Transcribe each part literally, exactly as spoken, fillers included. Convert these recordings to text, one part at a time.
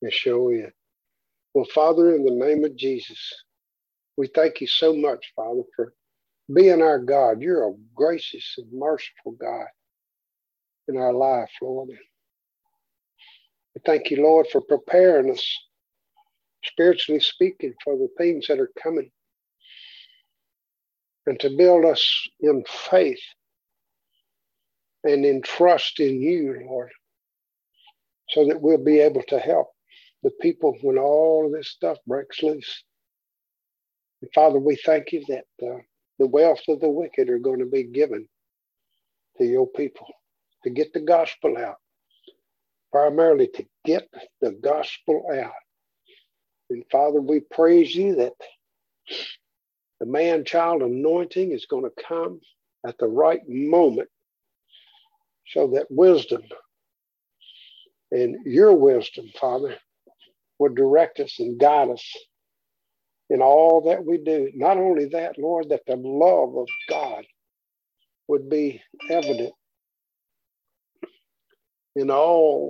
It sure is. Well, Father, in the name of Jesus, we thank you so much, Father, for being our God. You're a gracious and merciful God in our life, Lord. We thank you, Lord, for preparing us, spiritually speaking, for the things that are coming, and to build us in faith and in trust in you, Lord, so that we'll be able to help the people when all of this stuff breaks loose. And Father, we thank you that uh, the wealth of the wicked are going to be given to your people to get the gospel out, primarily to get the gospel out. And Father, we praise you that the man-child anointing is going to come at the right moment so that wisdom and your wisdom, Father, would direct us and guide us in all that we do. Not only that, Lord, that the love of God would be evident in all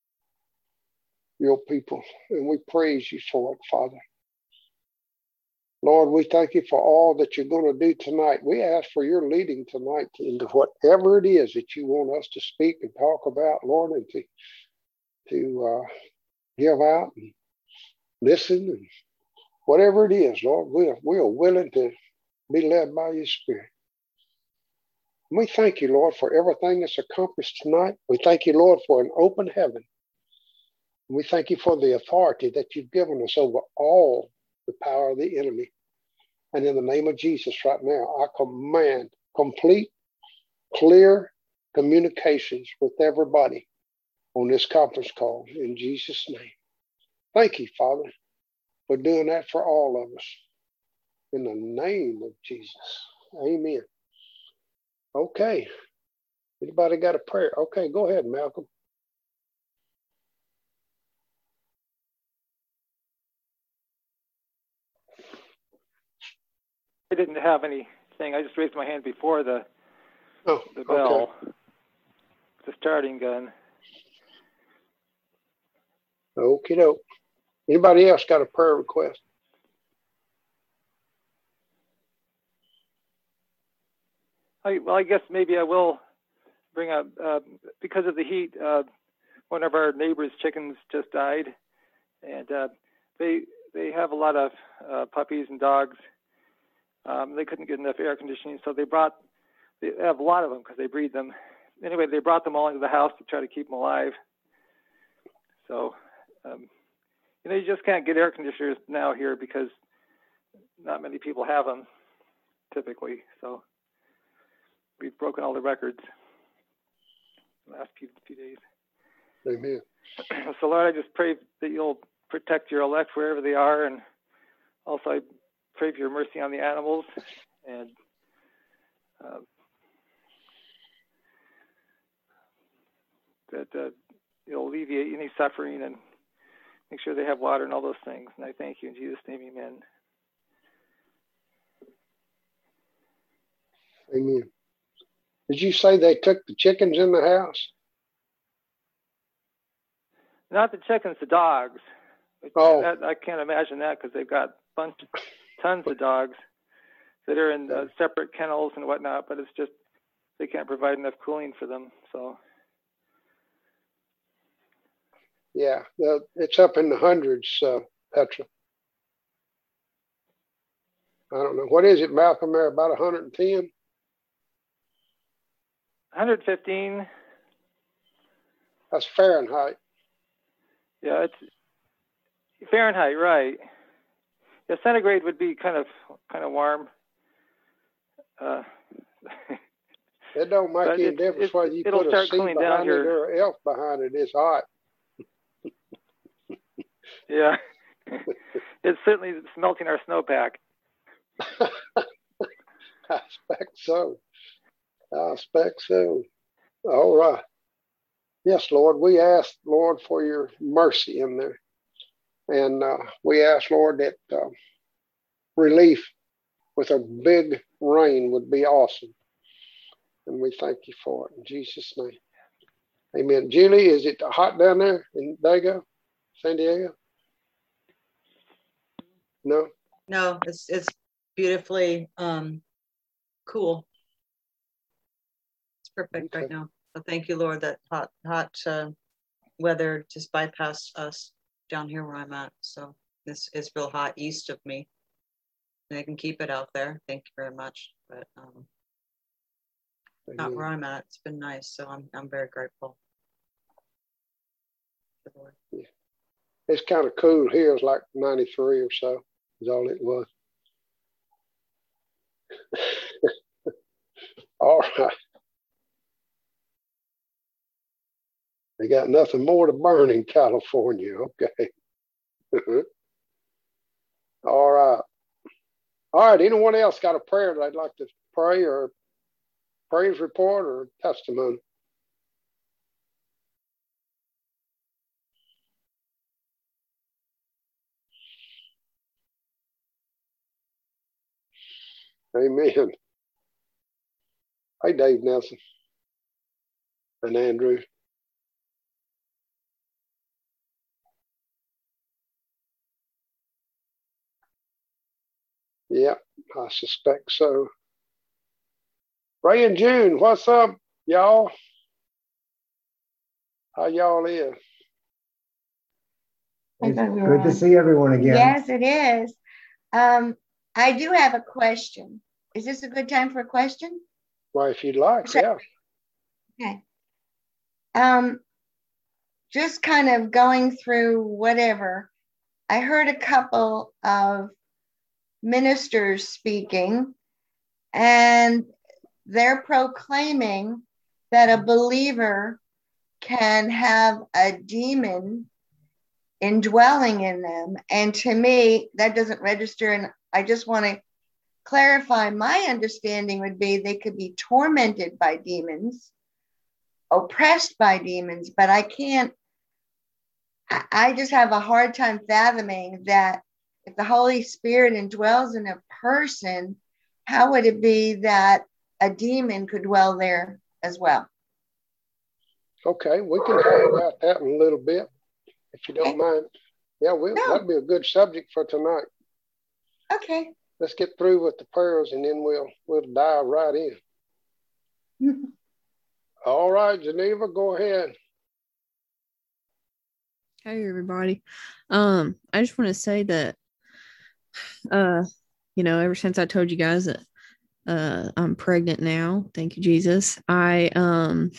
your people. And we praise you for it, Father. Lord, we thank you for all that you're going to do tonight. We ask for your leading tonight into whatever it is that you want us to speak and talk about, Lord, and to, to uh, give out and listen and whatever it is, Lord, we are, we are willing to be led by your Spirit. We thank you, Lord, for everything that's accomplished tonight. We thank you, Lord, for an open heaven. We thank you for the authority that you've given us over all the power of the enemy. And in the name of Jesus right now, I command complete, clear communications with everybody on this conference call in Jesus' name. Thank you, Father, for doing that for all of us. In the name of Jesus. Amen. Okay. Anybody got a prayer? Okay, go ahead, Malcolm. I didn't have anything. I just raised my hand before the oh, the bell, okay. the starting gun. Okie doke. Anybody else got a prayer request? I, well, I guess maybe I will bring up, uh, because of the heat, uh, one of our neighbors' chickens just died, and uh, they they have a lot of uh, puppies and dogs. Um, they couldn't get enough air conditioning, so they brought, they have a lot of them because they breed them. Anyway, they brought them all into the house to try to keep them alive. So, um, you know, you just can't get air conditioners now here because not many people have them typically. So we've broken all the records in the last few, few days. Amen. So, Lord, I just pray that you'll protect your elect wherever they are, and also I pray for your mercy on the animals, and uh, that uh, you'll alleviate any suffering and make sure they have water and all those things. And I thank you in Jesus' name, amen. Amen. Did you say they took the chickens in the house? Not the chickens, the dogs. Oh. That, I can't imagine that because they've got bunch, tons of dogs that are in uh, separate kennels and whatnot, but it's just they can't provide enough cooling for them. So. Yeah, the, it's up in the hundreds, uh, Petra. I don't know. What is it, Malcolm, there, about one hundred ten? one hundred fifteen. That's Fahrenheit. Yeah, it's Fahrenheit, right. Yeah, centigrade would be kind of kind of warm. Uh, it don't make any it's, difference it's, whether you it'll put start a C cooling behind down it here. or an F behind it. It's hot. Yeah. It's certainly melting our snowpack. I expect so. I expect so. All right. Yes, Lord, we ask, Lord, for your mercy in there. And uh, we ask, Lord, that uh, relief with a big rain would be awesome. And we thank you for it in Jesus' name. Amen. Julie, is it hot down there in Dago? San Diego? No? No, it's it's beautifully um, cool. It's perfect okay. right now. So thank you, Lord, that hot hot uh, weather just bypassed us down here where I'm at. So this is real hot east of me. And I can keep it out there. Thank you very much. But um, not where I'm at. It's been nice. So I'm I'm very grateful. Yeah. It's kind of cool here. It's like ninety-three or so is all it was. All right. They got nothing more to burn in California. Okay. All right. All right. Anyone else got a prayer that I'd like to pray or praise report or testimony? Amen. Hey, Dave Nelson and Andrew. Yeah, I suspect so. Ray and June, what's up, y'all? How y'all is? It's good to see everyone again. Yes, it is. Um, I do have a question. Is this a good time for a question? Well, if you'd like, yeah. Okay. Um, just kind of going through whatever. I heard a couple of ministers speaking, and they're proclaiming that a believer can have a demon indwelling in them. And to me, that doesn't register. And I just want to clarify, my understanding would be they could be tormented by demons, oppressed by demons, but I can't, I just have a hard time fathoming that if the Holy Spirit indwells in a person, how would it be that a demon could dwell there as well? Okay, we can talk about that in a little bit, if you don't okay. mind. Yeah, we'll, no. That'd be a good subject for tonight. Okay. Let's get through with the prayers and then we'll we'll dive right in. All right, Geneva, go ahead. Hey everybody. Um, I just want to say that uh, you know, ever since I told you guys that uh I'm pregnant now, thank you, Jesus. I um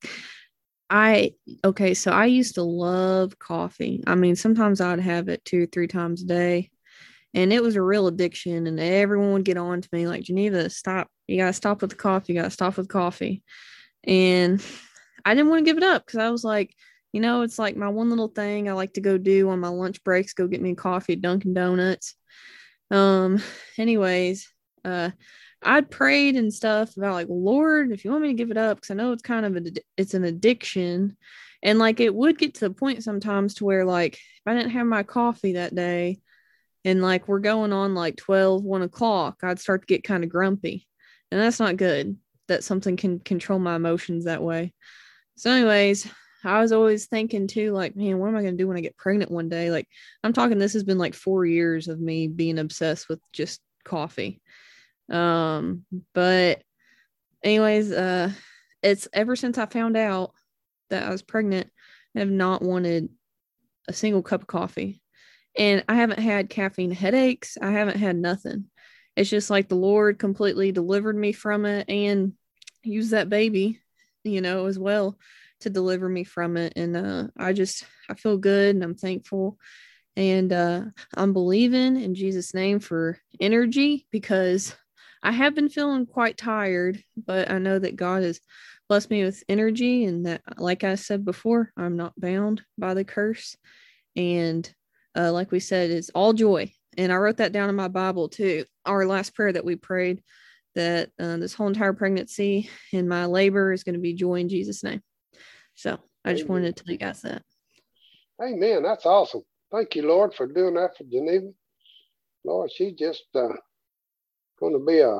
I okay, so I used to love coffee. I mean, sometimes I'd have it two or three times a day. And it was a real addiction, and everyone would get on to me like, Geneva, stop. You got to stop with the coffee. You got to stop with coffee. And I didn't want to give it up because I was like, you know, it's like my one little thing I like to go do on my lunch breaks, go get me coffee at Dunkin' Donuts. Um, anyways, uh, I'd prayed and stuff about like, Lord, if you want me to give it up, because I know it's kind of, a, it's an addiction. And like, it would get to the point sometimes to where like, if I didn't have my coffee that day, and like we're going on like twelve, one o'clock, I'd start to get kind of grumpy. And that's not good that something can control my emotions that way. So anyways, I was always thinking too, like, man, what am I going to do when I get pregnant one day? Like, I'm talking, this has been like four years of me being obsessed with just coffee. Um, but anyways, uh, it's ever since I found out that I was pregnant, I have not wanted a single cup of coffee. And I haven't had caffeine headaches. I haven't had nothing. It's just like the Lord completely delivered me from it and used that baby, you know, as well to deliver me from it. And uh, I just, I feel good and I'm thankful. And uh, I'm believing in Jesus' name for energy, because I have been feeling quite tired, but I know that God has blessed me with energy, and that, like I said before, I'm not bound by the curse. And Uh, like we said, it's all joy. And I wrote that down in my Bible too. Our last prayer that we prayed, that uh, this whole entire pregnancy and my labor is going to be joy in Jesus' name. So I just Amen. Wanted to tell you guys that. Amen. That's awesome. Thank you, Lord, for doing that for Geneva. Lord, she's just uh, going to be a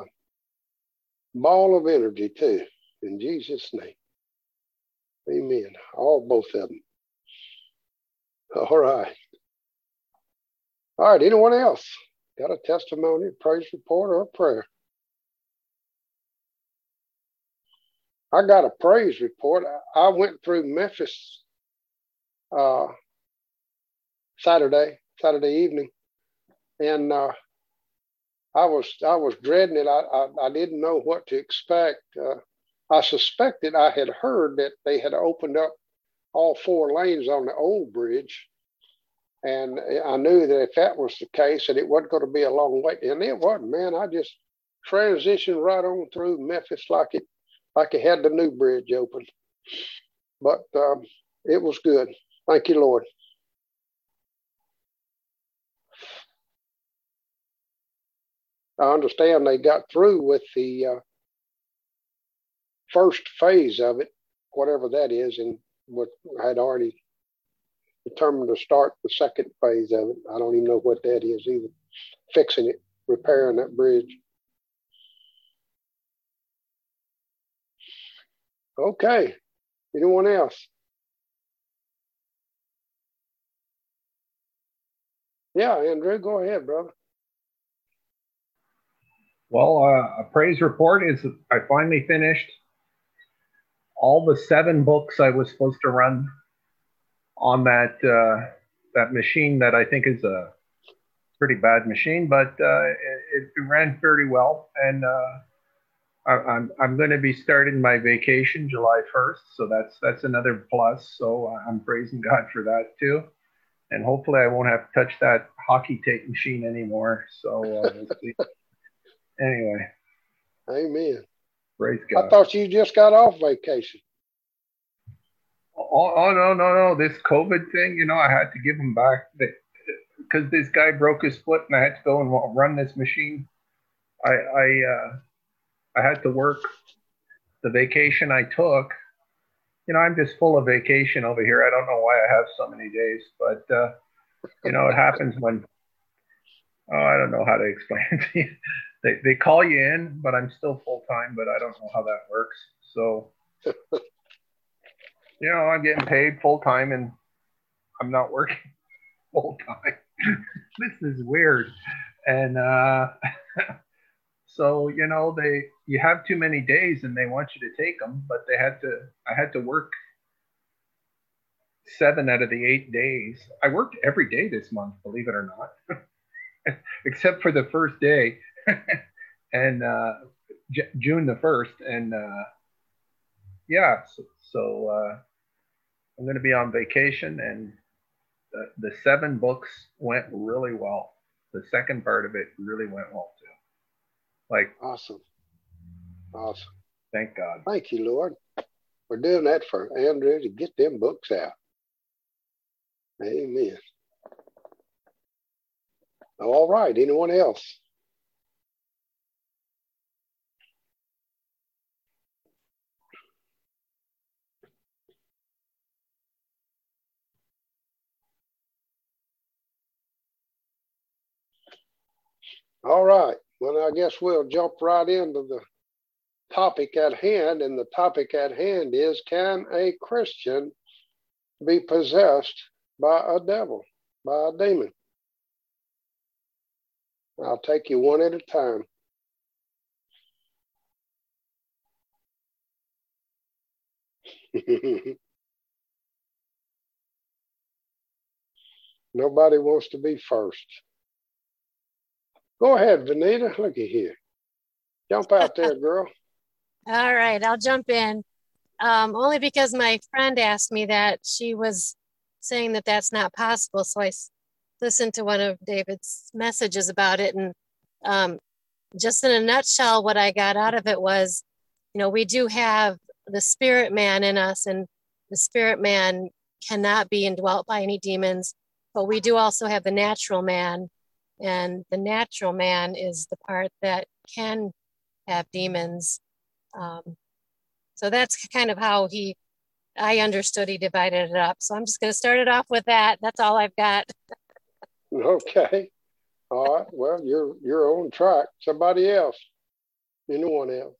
ball of energy too, in Jesus' name. Amen. All both of them. All right. All right, anyone else got a testimony, praise report, or a prayer? I got a praise report. I went through Memphis uh, Saturday, Saturday evening, and uh, I was I was dreading it. I, I, I didn't know what to expect. Uh, I suspected, I had heard that they had opened up all four lanes on the old bridge. And I knew that if that was the case, that it wasn't going to be a long wait. And it wasn't, man. I just transitioned right on through Memphis like it like it had the new bridge open. But um, it was good. Thank you, Lord. I understand they got through with the uh, first phase of it, whatever that is, and what had already determined to start the second phase of it. I don't even know what that is either. Fixing it, repairing that bridge. Okay. Anyone else? Yeah, Andrew, go ahead, brother. Well, uh, a praise report is I finally finished all the seven books I was supposed to run on that uh, that machine that I think is a pretty bad machine, but uh, it, it ran fairly well. And uh, I, I'm I'm going to be starting my vacation July first, so that's that's another plus. So I'm praising God for that too. And hopefully I won't have to touch that hockey tape machine anymore. So uh, we'll see. Anyway. Amen. Praise God. I thought you just got off vacation. Oh, oh no, no, no. This COVID thing, you know, I had to give him back because this guy broke his foot and I had to go and run this machine. I I, uh, I had to work the vacation I took. You know, I'm just full of vacation over here. I don't know why I have so many days, but, uh, you know, it happens when, oh, I don't know how to explain it to you. They, they call you in, but I'm still full-time, but I don't know how that works. So, you know, I'm getting paid full-time and I'm not working full-time. This is weird. And uh, so, you know, they you have too many days and they want you to take them, but they had to, I had to work seven out of the eight days. I worked every day this month, believe it or not, except for the first day. and uh, J- June the first, and uh, yeah, so, so uh, I'm going to be on vacation, and the, the seven books went really well. The second part of it really went well too. Like awesome, awesome. Thank God. Thank you, Lord. We're doing that for Andrew to get them books out. Amen. All right. Anyone else? All right. Well, I guess we'll jump right into the topic at hand. And the topic at hand is, can a Christian be possessed by a devil, by a demon? I'll take you one at a time. Nobody wants to be first. Go ahead, Vanita. Look at here. Jump out there, girl. All right, I'll jump in. Um, only because my friend asked me that. She was saying that that's not possible. So I listened to one of David's messages about it. And um, just in a nutshell, what I got out of it was, you know, we do have the spirit man in us, and the spirit man cannot be indwelt by any demons, but we do also have the natural man. And the natural man is the part that can have demons. Um, so that's kind of how he, I understood he divided it up. So I'm just going to start it off with that. That's all I've got. Okay. All right. Well, you're you're on track. Somebody else. Anyone else?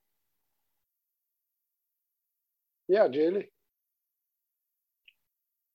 Yeah, Julie.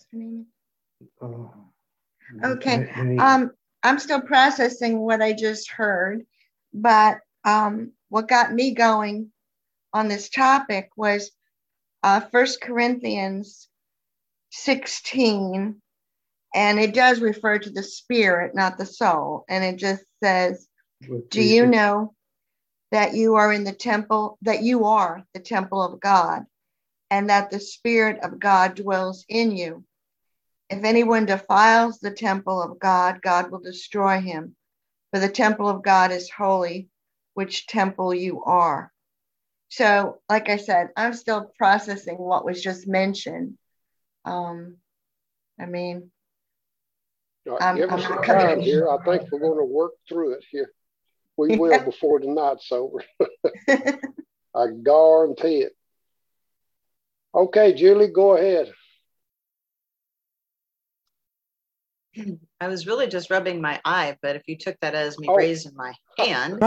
her name? Oh. Okay. Any- Um, I'm still processing what I just heard, but um, what got me going on this topic was uh, First Corinthians sixteen, and it does refer to the spirit, not the soul. And it just says, do you know that you are in the temple, that you are the temple of God, and that the Spirit of God dwells in you? If anyone defiles the temple of God, God will destroy him. For the temple of God is holy, which temple you are. So, like I said, I'm still processing what was just mentioned. Um, I mean, Right, I'm, give I'm us some not time coming. here. I think we're going to work through it here. We will before the night's over. I guarantee it. Okay, Julie, go ahead. I was really just rubbing my eye, but if you took that as me Oh. raising my hand,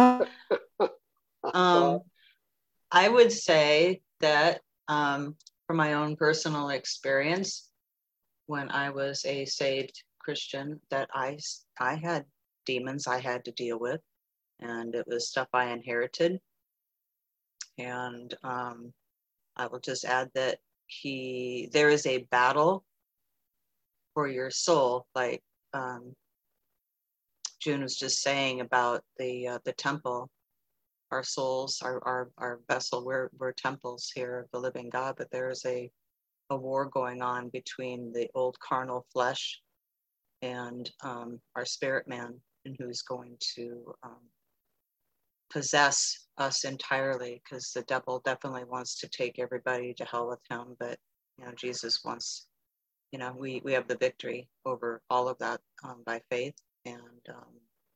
um, I would say that um, from my own personal experience, when I was a saved Christian, that I, I had demons I had to deal with, and it was stuff I inherited. And um, I will just add that he, there is a battle for your soul, like um, June was just saying about the uh, the temple. Our souls, our our, our vessel, we're, we're temples here of the living God, but there is a, a war going on between the old carnal flesh and um, our spirit man, and who's going to um, possess us entirely, because the devil definitely wants to take everybody to hell with him, but you know, Jesus wants, you know, we, we have the victory over all of that um, by faith. And um,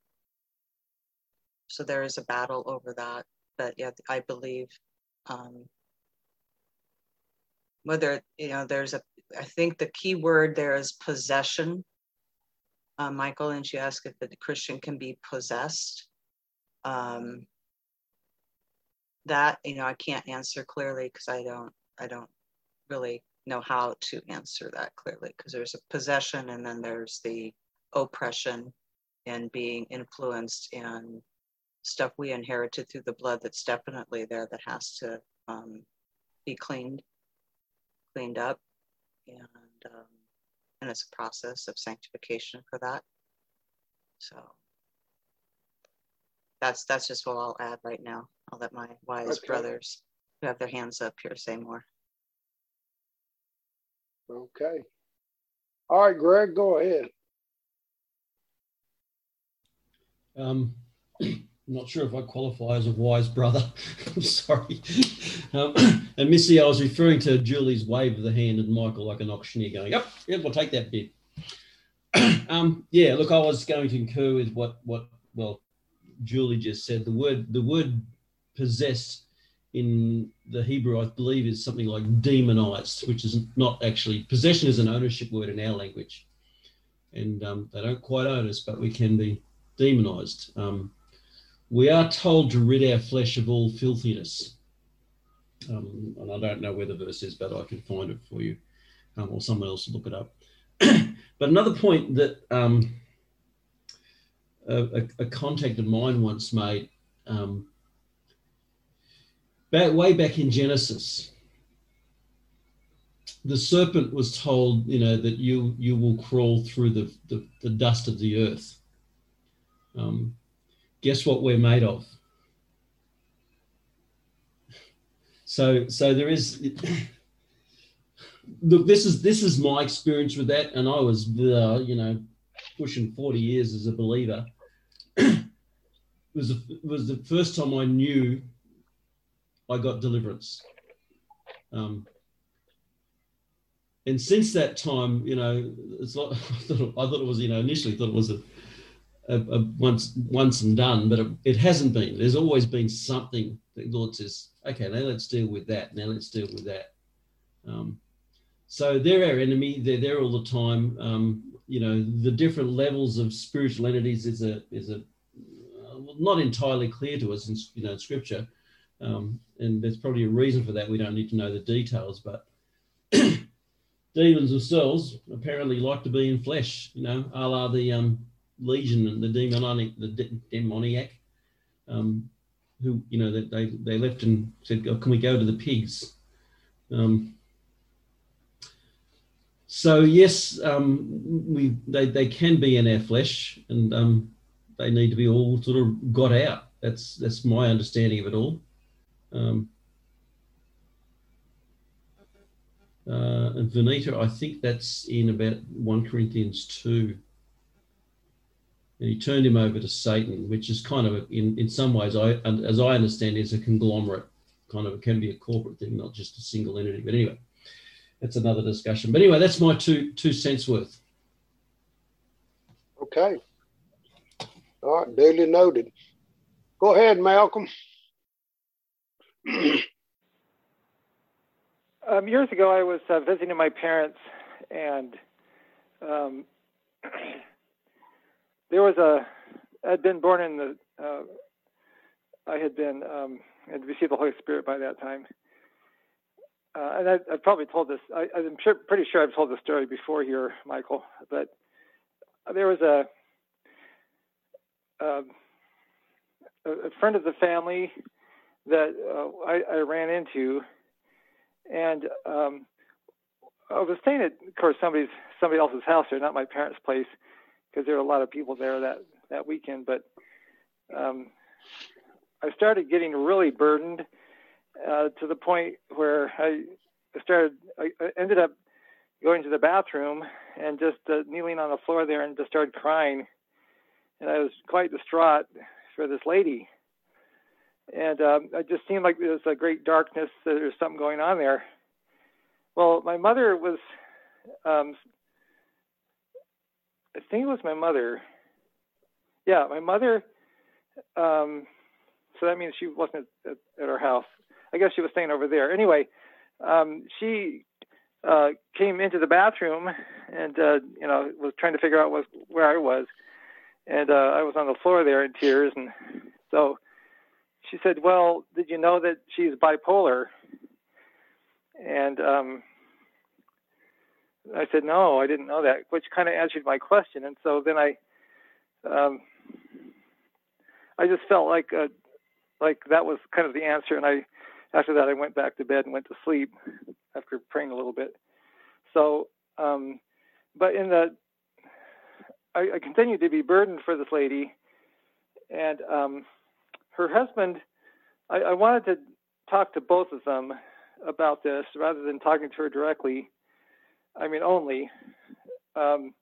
so there is a battle over that. But yeah, I believe um, whether, you know, there's a, I think the key word there is possession. Uh, Michael, and she asked if the Christian can be possessed. Um, that, you know, I can't answer clearly because I don't, I don't really know how to answer that clearly, because there's a possession and then there's the oppression and being influenced and stuff we inherited through the blood that's definitely there that has to um, be cleaned, cleaned up. And, um, and it's a process of sanctification for that. So that's, that's just what I'll add right now. I'll let my wise Okay. brothers who have their hands up here say more. Okay. All right, Greg, go ahead. Um, I'm not sure if I qualify as a wise brother. I'm sorry. Um, and Missy, I was referring to Julie's wave of the hand and Michael like an auctioneer going, yep, yep, we'll take that bid. um, yeah, look, I was going to concur with what, what, well, Julie just said. The word, the word possessed in the Hebrew, I believe, is something like demonized, which is not actually, possession is an ownership word in our language. And um, they don't quite own us, but we can be demonized. Um, we are told to rid our flesh of all filthiness. Um, and I don't know where the verse is, but I can find it for you, um, or someone else will look it up. But another point that um, a, a contact of mine once made, um, back, way back in Genesis, the serpent was told, you know, that you you will crawl through the, the, the dust of the earth. Um, guess what we're made of? So so there is, look, this is this is my experience with that, and I was, uh, you know, pushing forty years as a believer. It was a, it was the first time I knew I got deliverance. Um, and since that time, you know, it's like, I thought it, I thought it was, you know, initially thought it was a, a, a once once and done, but it, it hasn't been. There's always been something that the Lord says, okay, now let's deal with that. Now let's deal with that. Um, so they're our enemy. They're there all the time. Um, you know, the different levels of spiritual entities is a is a uh, not entirely clear to us in, you know, Scripture, um, and there's probably a reason for that. We don't need to know the details, but demons themselves apparently like to be in flesh, you know, a la the um, Legion and the demonic, the de- demoniac, um, who, you know, that they, they left and said, oh, can we go to the pigs? Um, so yes, um, we they, they can be in our flesh, and um, they need to be all sort of got out. That's that's my understanding of it all. Um, uh, and Venita, I think that's in about First Corinthians two. And he turned him over to Satan, which is kind of, a, in, in some ways, I, as I understand, is a conglomerate, kind of, it can be a corporate thing, not just a single entity. But anyway, that's another discussion. But anyway, that's my two two cents worth. Okay. All right, duly noted. Go ahead, Malcolm. um, years ago, I was uh, visiting my parents, and um, there was a, I'd been born in the, uh, I had been, um, had received the Holy Spirit by that time. Uh, and I, I've probably told this, I, I'm sure, pretty sure I've told the story before here, Michael, but there was a, uh, a friend of the family that uh, I, I ran into, and um, I was staying at, of course, somebody's, somebody else's house there, not my parents' place, because there were a lot of people there that, that weekend. But um, I started getting really burdened uh, to the point where I started, I, I ended up going to the bathroom and just uh, kneeling on the floor there and just started crying. And I was quite distraught for this lady. And um, it just seemed like there was a great darkness, that there's something going on there. Well, my mother was, um, I think it was my mother. Yeah, my mother. Um, so that means she wasn't at, at our house. I guess she was staying over there. Anyway, um, she uh, came into the bathroom and, uh, you know, was trying to figure out was, where I was. And uh, I was on the floor there in tears. And so she said, well, did you know that she's bipolar? And um, I said, no, I didn't know that, which kind of answered my question. And so then I, um, I just felt like, uh, like that was kind of the answer. And I, after that, I went back to bed and went to sleep after praying a little bit. So, um, but in the, I, I continued to be burdened for this lady, and um, her husband, I, I wanted to talk to both of them about this rather than talking to her directly. I mean, only. Um,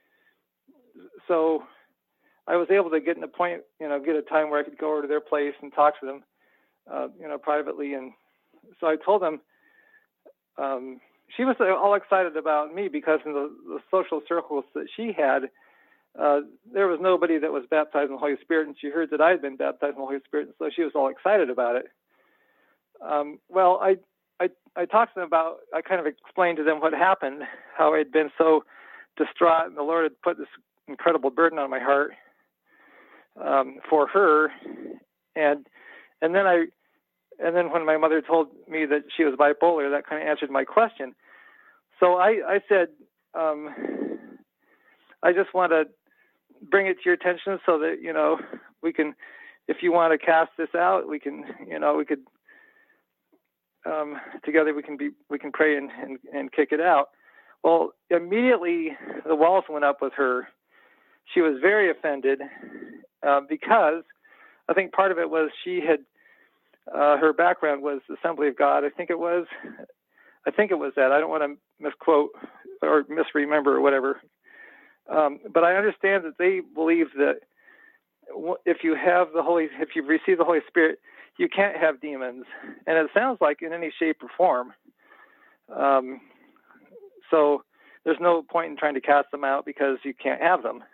so I was able to get an appointment, you know, get a time where I could go over to their place and talk to them, uh, you know, privately. And so I told them, um, she was all excited about me because in the, the social circles that she had, uh, there was nobody that was baptized in the Holy Spirit, and she heard that I had been baptized in the Holy Spirit, and so she was all excited about it. Um, well, I, I, I talked to them about, I kind of explained to them what happened, how I'd been so distraught, and the Lord had put this incredible burden on my heart um, for her, and and then I, and then when my mother told me that she was bipolar, that kind of answered my question. So I, I said, um, I just want to bring it to your attention so that, you know, we can, if you want to cast this out, we can, you know, we could, um, together we can be, we can pray and, and, and kick it out. Well, immediately the walls went up with her. She was very offended uh, because I think part of it was she had, uh, her background was Assembly of God. I think it was, I think it was that. I don't want to misquote or misremember or whatever. Um, but I understand that they believe that if you have the Holy, if you've received the Holy Spirit, you can't have demons. And it sounds like in any shape or form. Um, so there's no point in trying to cast them out because you can't have them.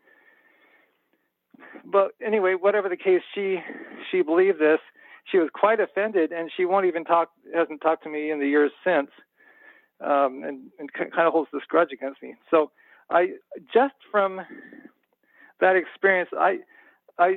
But anyway, whatever the case, she she believed this. She was quite offended, and she won't even talk, hasn't talked to me in the years since, um, and, and kind of holds this grudge against me. So I, just from that experience, I, I,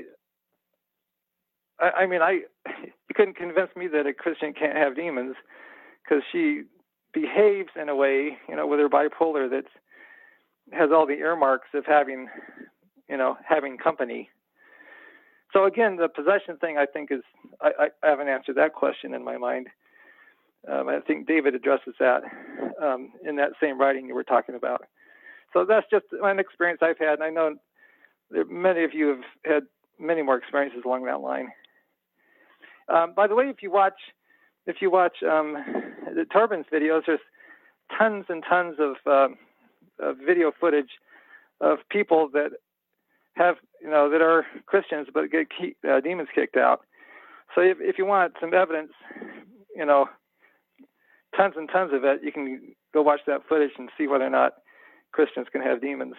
I mean, I, you couldn't convince me that a Christian can't have demons, because she behaves in a way, you know, whether bipolar, that has all the earmarks of having, you know, having company. So again, the possession thing, I think is, I, I haven't answered that question in my mind. Um, I think David addresses that um, in that same writing you were talking about. So that's just an experience I've had, and I know that many of you have had many more experiences along that line. Um, by the way, if you watch, if you watch um, the Torben's videos, there's tons and tons of, um, of video footage of people that have, you know, that are Christians but get key, uh, demons kicked out. So if, if you want some evidence, you know, tons and tons of it, you can go watch that footage and see whether or not Christians can have demons.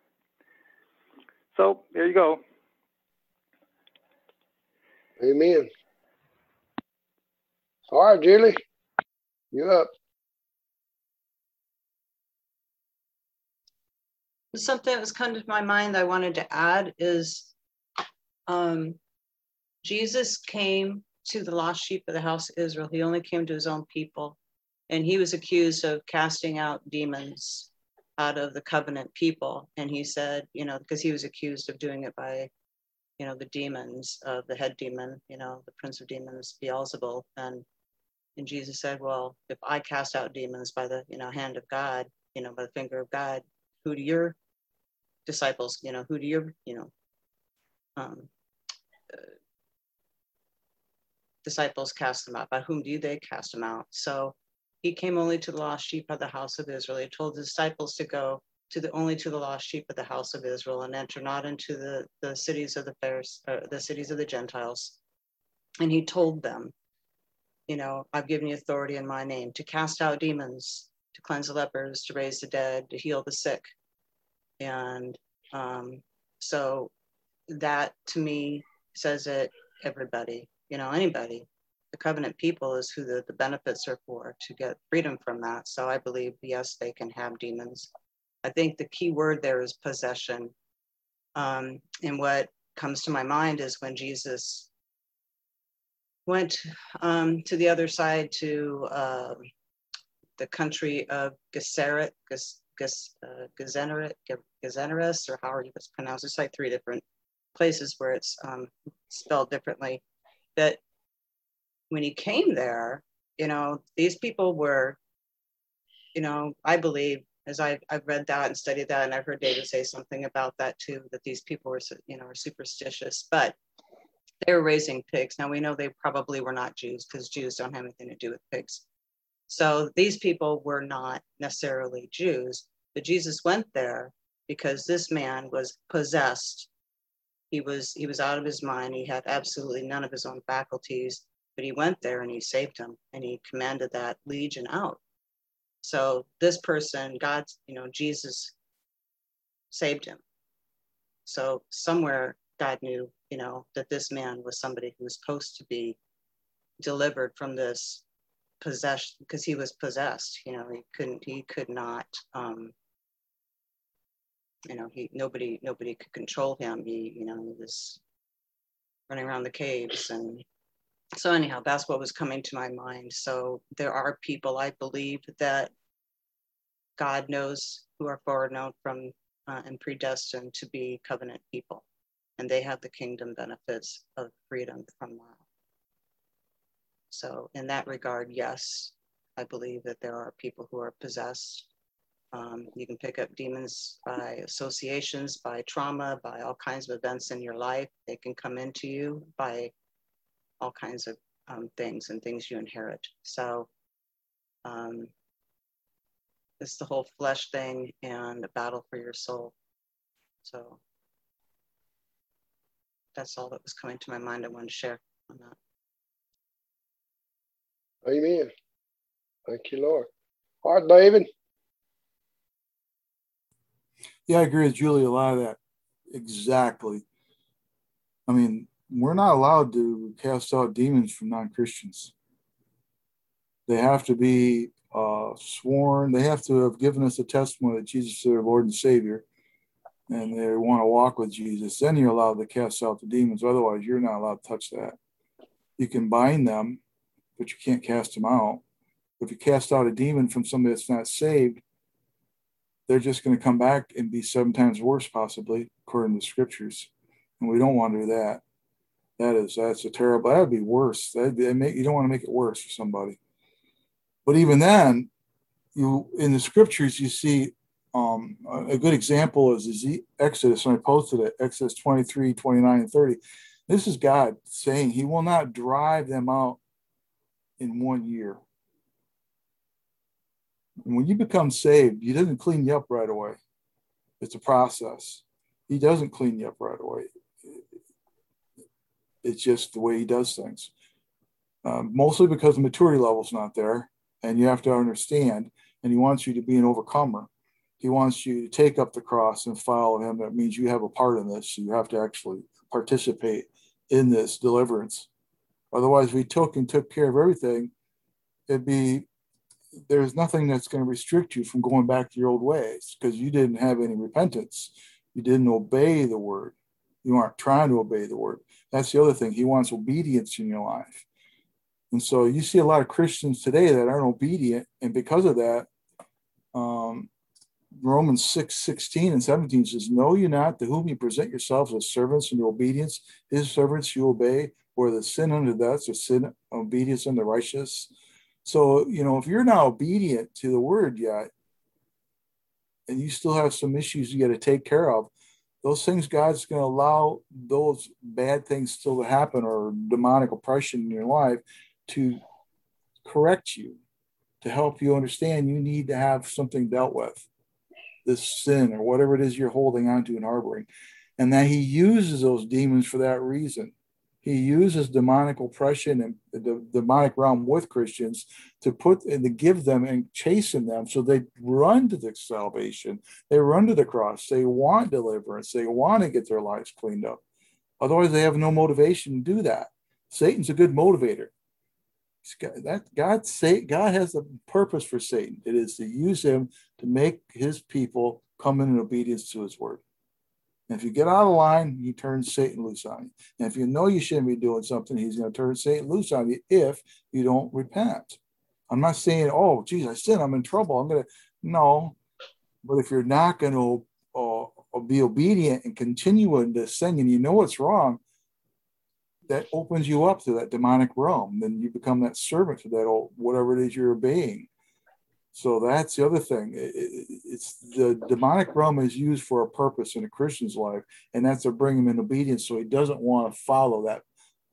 So there you go. Amen. All right, Julie, you up. Something that was come to my mind I wanted to add is um, Jesus came to the lost sheep of the house of Israel. He only came to his own people, and he was accused of casting out demons out of the covenant people. And he said, you know, because he was accused of doing it by, you know, the demons, uh, the head demon, you know, the prince of demons, Beelzebul. And, and Jesus said, well, if I cast out demons by the, you know, hand of God, you know, by the finger of God, who do your disciples, you know, who do your, you know, um, uh, disciples cast them out? By whom do they cast them out? So he came only to the lost sheep of the house of Israel. He told the disciples to go to the only to the lost sheep of the house of Israel and enter not into the, the cities of the Pharisees, uh, the cities of the Gentiles. And he told them, you know, I've given you authority in my name to cast out demons, to cleanse the lepers, to raise the dead, to heal the sick. And um, so that to me says that everybody, you know, anybody, the covenant people is who the, the benefits are for, to get freedom from that. So I believe, yes, they can have demons. I think the key word there is possession. Um, and what comes to my mind is when Jesus went um, to the other side to uh, the country of Geseret, Ges, Ges, uh, Gezenaret, Gezenares, or however you pronounce it. It's like three different places where it's um, spelled differently. That when he came there, you know, these people were, you know, I believe, as I've, I've read that and studied that, and I've heard David say something about that too, that these people were, you know, are superstitious, but they were raising pigs. Now we know they probably were not Jews, because Jews don't have anything to do with pigs. So these people were not necessarily Jews, but Jesus went there because this man was possessed. He was, he was out of his mind. He had absolutely none of his own faculties, but he went there and he saved him, and he commanded that legion out. So this person, God, you know, Jesus saved him. So somewhere God knew, you know, that this man was somebody who was supposed to be delivered from this possession, because he was possessed. You know, he couldn't, he could not, um, you know, he, nobody, nobody could control him. He, you know, he was running around the caves. And so anyhow, that's what was coming to my mind. So there are people, I believe, that God knows who are foreknown from uh, and predestined to be covenant people. And they have the kingdom benefits of freedom from that. So in that regard, yes, I believe that there are people who are possessed. Um, you can pick up demons by associations, by trauma, by all kinds of events in your life. They can come into you by all kinds of um, things and things you inherit. So um, it's the whole flesh thing and a battle for your soul. So that's all that was coming to my mind. I wanted to share on that. Amen. Thank you, Lord. All right, David. Yeah, I agree with Julie, a lot of that. Exactly. I mean, we're not allowed to cast out demons from non-Christians. They have to be uh, sworn. They have to have given us a testimony that Jesus is their Lord and Savior, and they want to walk with Jesus. Then you're allowed to cast out the demons. Otherwise, you're not allowed to touch that. You can bind them, but you can't cast them out. If you cast out a demon from somebody that's not saved, they're just going to come back and be seven times worse, possibly, according to the scriptures. And we don't want to do that. That is, that's a terrible, that would be worse. That'd be, make, you don't want to make it worse for somebody. But even then, you in the scriptures, you see um, a good example is Exodus, and I posted it, Exodus twenty-three, twenty-nine, and thirty. This is God saying he will not drive them out in one year. And when you become saved, he doesn't clean you up right away. It's a process. He doesn't clean you up right away. It's just the way he does things. Um, mostly because the maturity level's not there, and you have to understand, and he wants you to be an overcomer. He wants you to take up the cross and follow him. That means you have a part in this. So you have to actually participate in this deliverance. Otherwise, if we took and took care of everything, it'd be, there's nothing that's going to restrict you from going back to your old ways because you didn't have any repentance. You didn't obey the word. You aren't trying to obey the word. That's the other thing. He wants obedience in your life. And so you see a lot of Christians today that aren't obedient. And because of that, um, Romans six, sixteen and seventeen says, know you not to whom you present yourselves as servants in obedience, his servants you obey, or the sin unto death, or sin obedience unto righteousness. So, you know, if you're not obedient to the word yet, and you still have some issues you got to take care of, those things God's going to allow those bad things still to happen, or demonic oppression in your life, to correct you, to help you understand you need to have something dealt with, this sin or whatever it is you're holding on to and harboring. And that he uses those demons for that reason. He uses demonic oppression and the demonic realm with Christians to put and to give them and chasten them so they run to the salvation. They run to the cross. They want deliverance. They want to get their lives cleaned up. Otherwise, they have no motivation to do that. Satan's a good motivator. That God say God has a purpose for Satan. It is to use him to make his people come in obedience to his word. And if you get out of line, he turns Satan loose on you. And if you know you shouldn't be doing something, he's going to turn Satan loose on you if you don't repent. I'm not saying, oh, geez, I sin, I'm in trouble. I'm going to, no. But if you're not going to uh, be obedient and continue in this thing and you know it's wrong, that opens you up to that demonic realm. Then you become that servant to that old, whatever it is you're obeying. So that's the other thing. It, it, it's the demonic realm is used for a purpose in a Christian's life, and that's to bring him in obedience so he doesn't want to follow that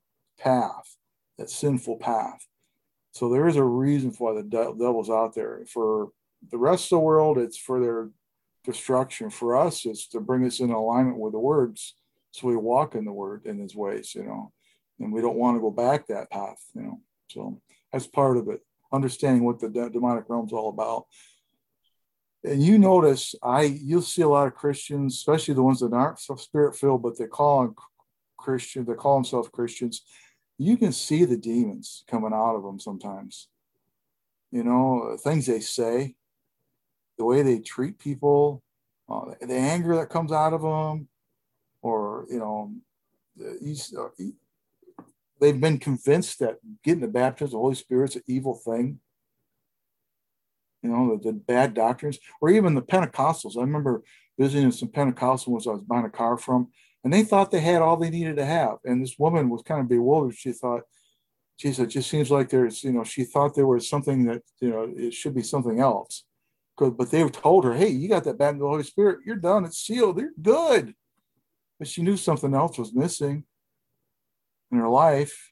path, that sinful path. So there is a reason for why the de- devil's out there. For the rest of the world, it's for their destruction. For us, it's to bring us in alignment with the words so we walk in the word in his ways, you know, and we don't want to go back that path, you know. So that's part of it. Understanding what the de- demonic realm's all about. And you notice, I you'll see a lot of Christians, especially the ones that aren't so spirit-filled, but they call them Christian, they call themselves Christians. You can see the demons coming out of them sometimes. You know, things they say, the way they treat people, uh, the anger that comes out of them, or, you know, he's, uh, he, they've been convinced that getting the baptism of the Holy Spirit is an evil thing. You know, the, the bad doctrines, or even the Pentecostals. I remember visiting some Pentecostals I was buying a car from, and they thought they had all they needed to have. And this woman was kind of bewildered. She thought, geez, it just seems like there's, you know, she thought there was something that, you know, it should be something else. But they told her, hey, you got that baptism of the Holy Spirit. You're done. It's sealed. You're good. But she knew something else was missing in her life,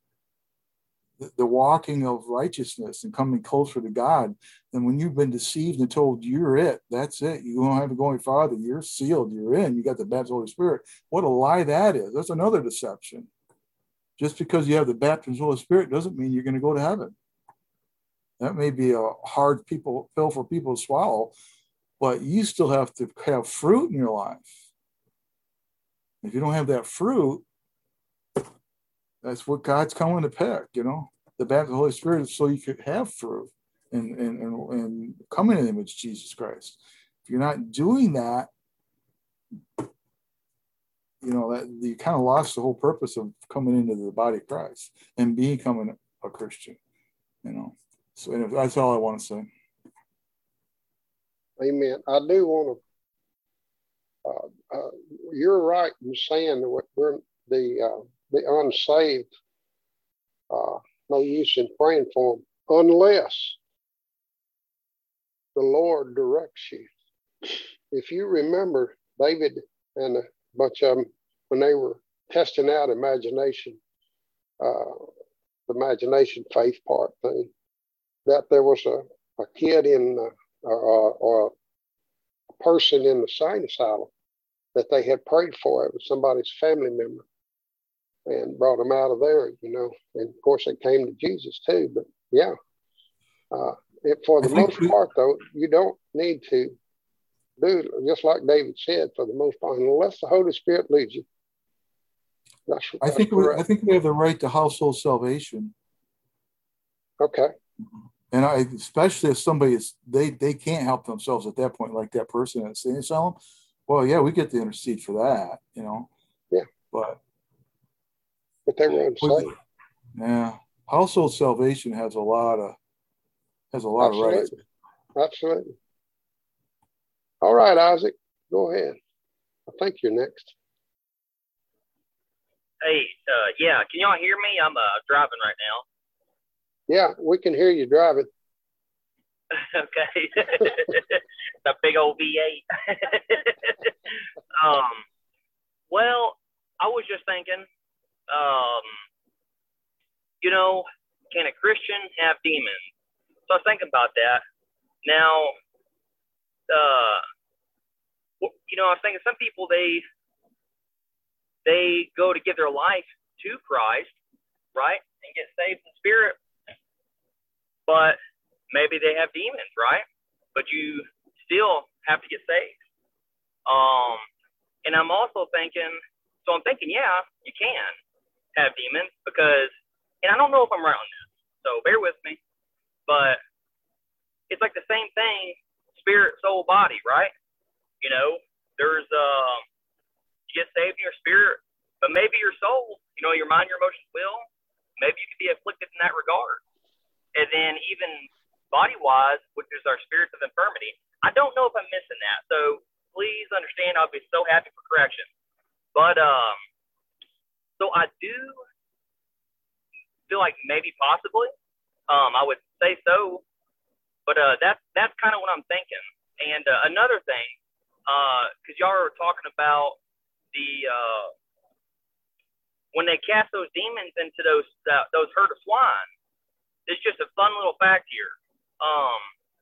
the, the walking of righteousness and coming closer to God. And when you've been deceived and told you're it, that's it, you don't have to go any farther, you're sealed, you're in, you got the baptism of the Holy Spirit. What a lie that is. That's another deception. Just because you have the baptism of the Holy Spirit doesn't mean you're going to go to heaven. That may be a hard people pill for people to swallow, but you still have to have fruit in your life. If you don't have that fruit, that's what God's coming to pick, you know. The baptism of the Holy Spirit is so you could have fruit and, and, and, and come in the image of Jesus Christ. If you're not doing that, you know, that you kind of lost the whole purpose of coming into the body of Christ and becoming a Christian, you know. So anyway, that's all I want to say. Amen. I do want to, uh, uh, you're right in saying that we're the, uh, the unsaved, uh, no use in praying for them unless the Lord directs you. If you remember David and a bunch of them, when they were testing out imagination, uh, the imagination faith part thing, that there was a, a kid in, uh, uh, or a person in the sane asylum that they had prayed for. It was somebody's family member and brought them out of there, you know. And of course, they came to Jesus too. But yeah, uh, it, for the most part, though, you don't need to do, just like David said, for the most part, unless the Holy Spirit leads you. That's, I think we, I think we have the right to household salvation. Okay. And I, especially if somebody is, they they can't help themselves at that point, like that person at the sane asylum. Well, yeah, we get to intercede for that, you know. Yeah. But but they were unsaved. Yeah, household salvation has a lot of has a lot Absolutely. of rights. Absolutely. All right, Isaac, go ahead. I think you're next. Hey, uh, yeah, can y'all hear me? I'm uh, driving right now. Yeah, we can hear you driving. Okay. The big old V eight. um, well, I was just thinking, um, you know, can a Christian have demons? So I was thinking about that. Now, uh, you know, I was thinking some people, they, they go to give their life to Christ, right? And get saved in spirit. But maybe they have demons, right? But you still have to get saved. Um, and I'm also thinking, so I'm thinking, yeah, you can have demons because, and I don't know if I'm right on this, so bear with me, but it's like the same thing, spirit, soul, body, right? You know, there's, uh, you get saved in your spirit, but maybe your soul, you know, your mind, your emotions, will, maybe you could be afflicted in that regard. And then even body-wise, which is our spirits of infirmity, I don't know if I'm missing that. So please understand, I'll be so happy for correction. But um, so I do feel like maybe possibly, um, I would say so. But uh, that's that's kind of what I'm thinking. And uh, another thing, because uh, y'all are talking about the uh, when they cast those demons into those uh, those herd of swine. It's just a fun little fact here. Um,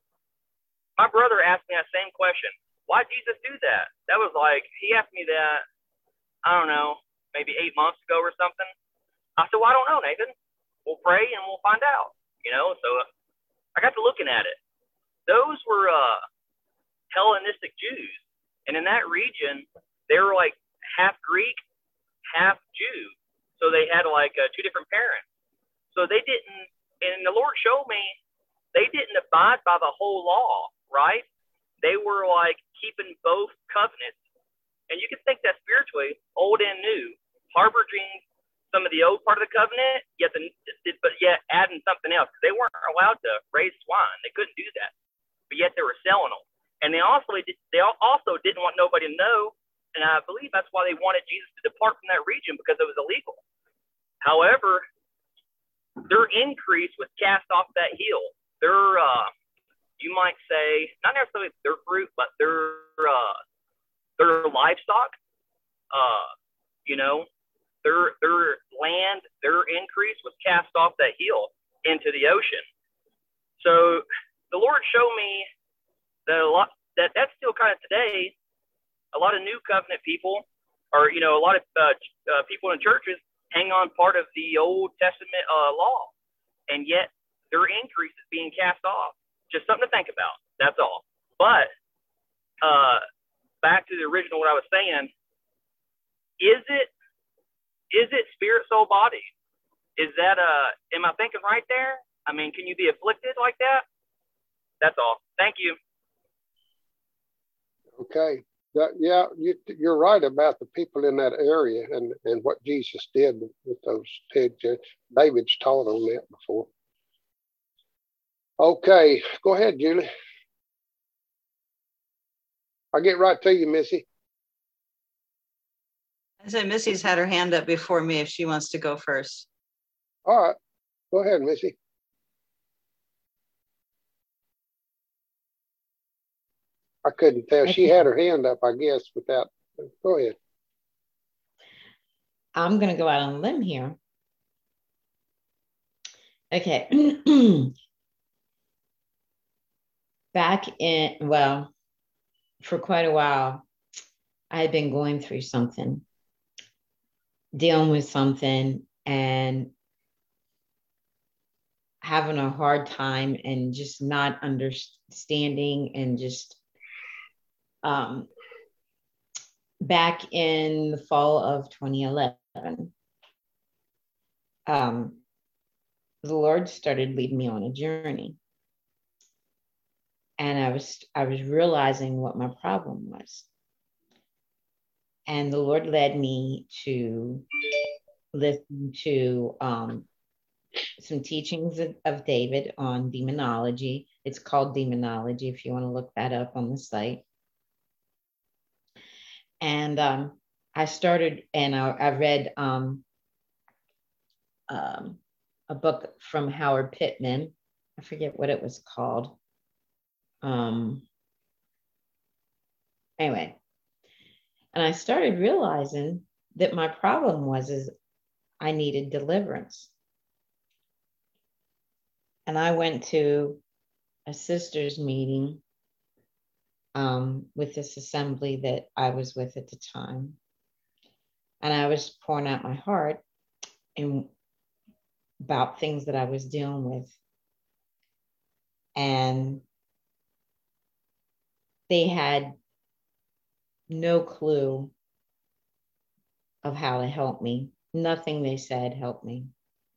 my brother asked me that same question. Why did Jesus do that? That was like, he asked me that, I don't know, maybe eight months ago or something. I said, well, I don't know, Nathan. We'll pray and we'll find out. You know, so uh, I got to looking at it. Those were uh, Hellenistic Jews. And in that region, they were like half Greek, half Jew. So they had like uh, two different parents. So they didn't, and the Lord showed me they didn't abide by the whole law, right? They were like keeping both covenants. And you can think that spiritually, old and new, harboring some of the old part of the covenant, yet the, but yet adding something else. They weren't allowed to raise swine. They couldn't do that. But yet they were selling them. And they also, they also didn't want nobody to know. And I believe that's why they wanted Jesus to depart from that region, because it was illegal. However, their increase was cast off that hill. Their, uh, you might say, not necessarily their fruit, but their, uh, their livestock, uh, you know, their, their land, their increase was cast off that hill into the ocean. So the Lord showed me that a lot, that that's still kind of today, a lot of new covenant people, or, you know, a lot of uh, uh, people in churches hang on part of the Old Testament uh, law, and yet their increase is being cast off. Just something to think about. That's all. But uh, back to the original, what I was saying, is it is it spirit, soul, body? Is that uh? Am I thinking right there? I mean, can you be afflicted like that? That's all. Thank you. Okay. That, yeah, you, you're right about the people in that area and, and what Jesus did with, with those pigs. David's taught on that before. Okay, go ahead, Julie. I'll get right to you, Missy. I said Missy's had her hand up before me if she wants to go first. All right, go ahead, Missy. I couldn't tell. She had her hand up, I guess, without. Go ahead. I'm going to go out on a limb here. Okay. Back in, well, for quite a while, I had been going through something, dealing with something, and having a hard time and just not understanding and just um, back in the fall of twenty eleven, um, the Lord started leading me on a journey. And I was, I was realizing what my problem was. And the Lord led me to listen to um, some teachings of, of David on demonology. It's called Demonology, if you want to look that up on the site. And um, I started, and I, I read um, um, a book from Howard Pittman. I forget what it was called. Um, anyway, and I started realizing that my problem was is I needed deliverance. And I went to a sister's meeting um, with this assembly that I was with at the time. And I was pouring out my heart and about things that I was dealing with. And they had no clue of how to help me. Nothing they said helped me.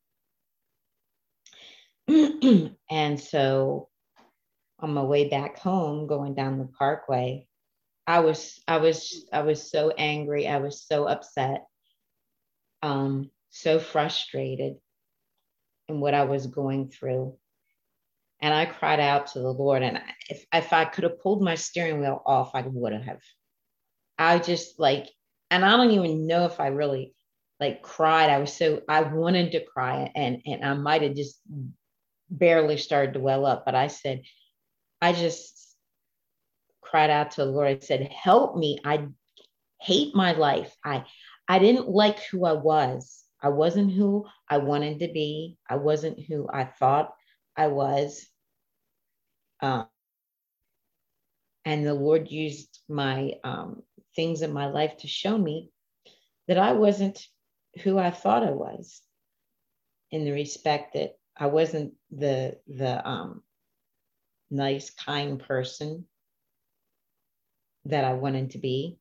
And so on my way back home, going down the parkway, I was, I was, I was so angry. I was so upset, um, so frustrated in what I was going through. And I cried out to the Lord. And if, if I could have pulled my steering wheel off, I would have. I just like, and I don't even know if I really like cried. I was so, I wanted to cry, and, and I might have just barely started to well up, but I said, I just cried out to the Lord. I said, help me. I hate my life. I, I didn't like who I was. I wasn't who I wanted to be. I wasn't who I thought I was. Um, and the Lord used my um, things in my life to show me that I wasn't who I thought I was, in the respect that I wasn't the, the um, nice, kind person that I wanted to be.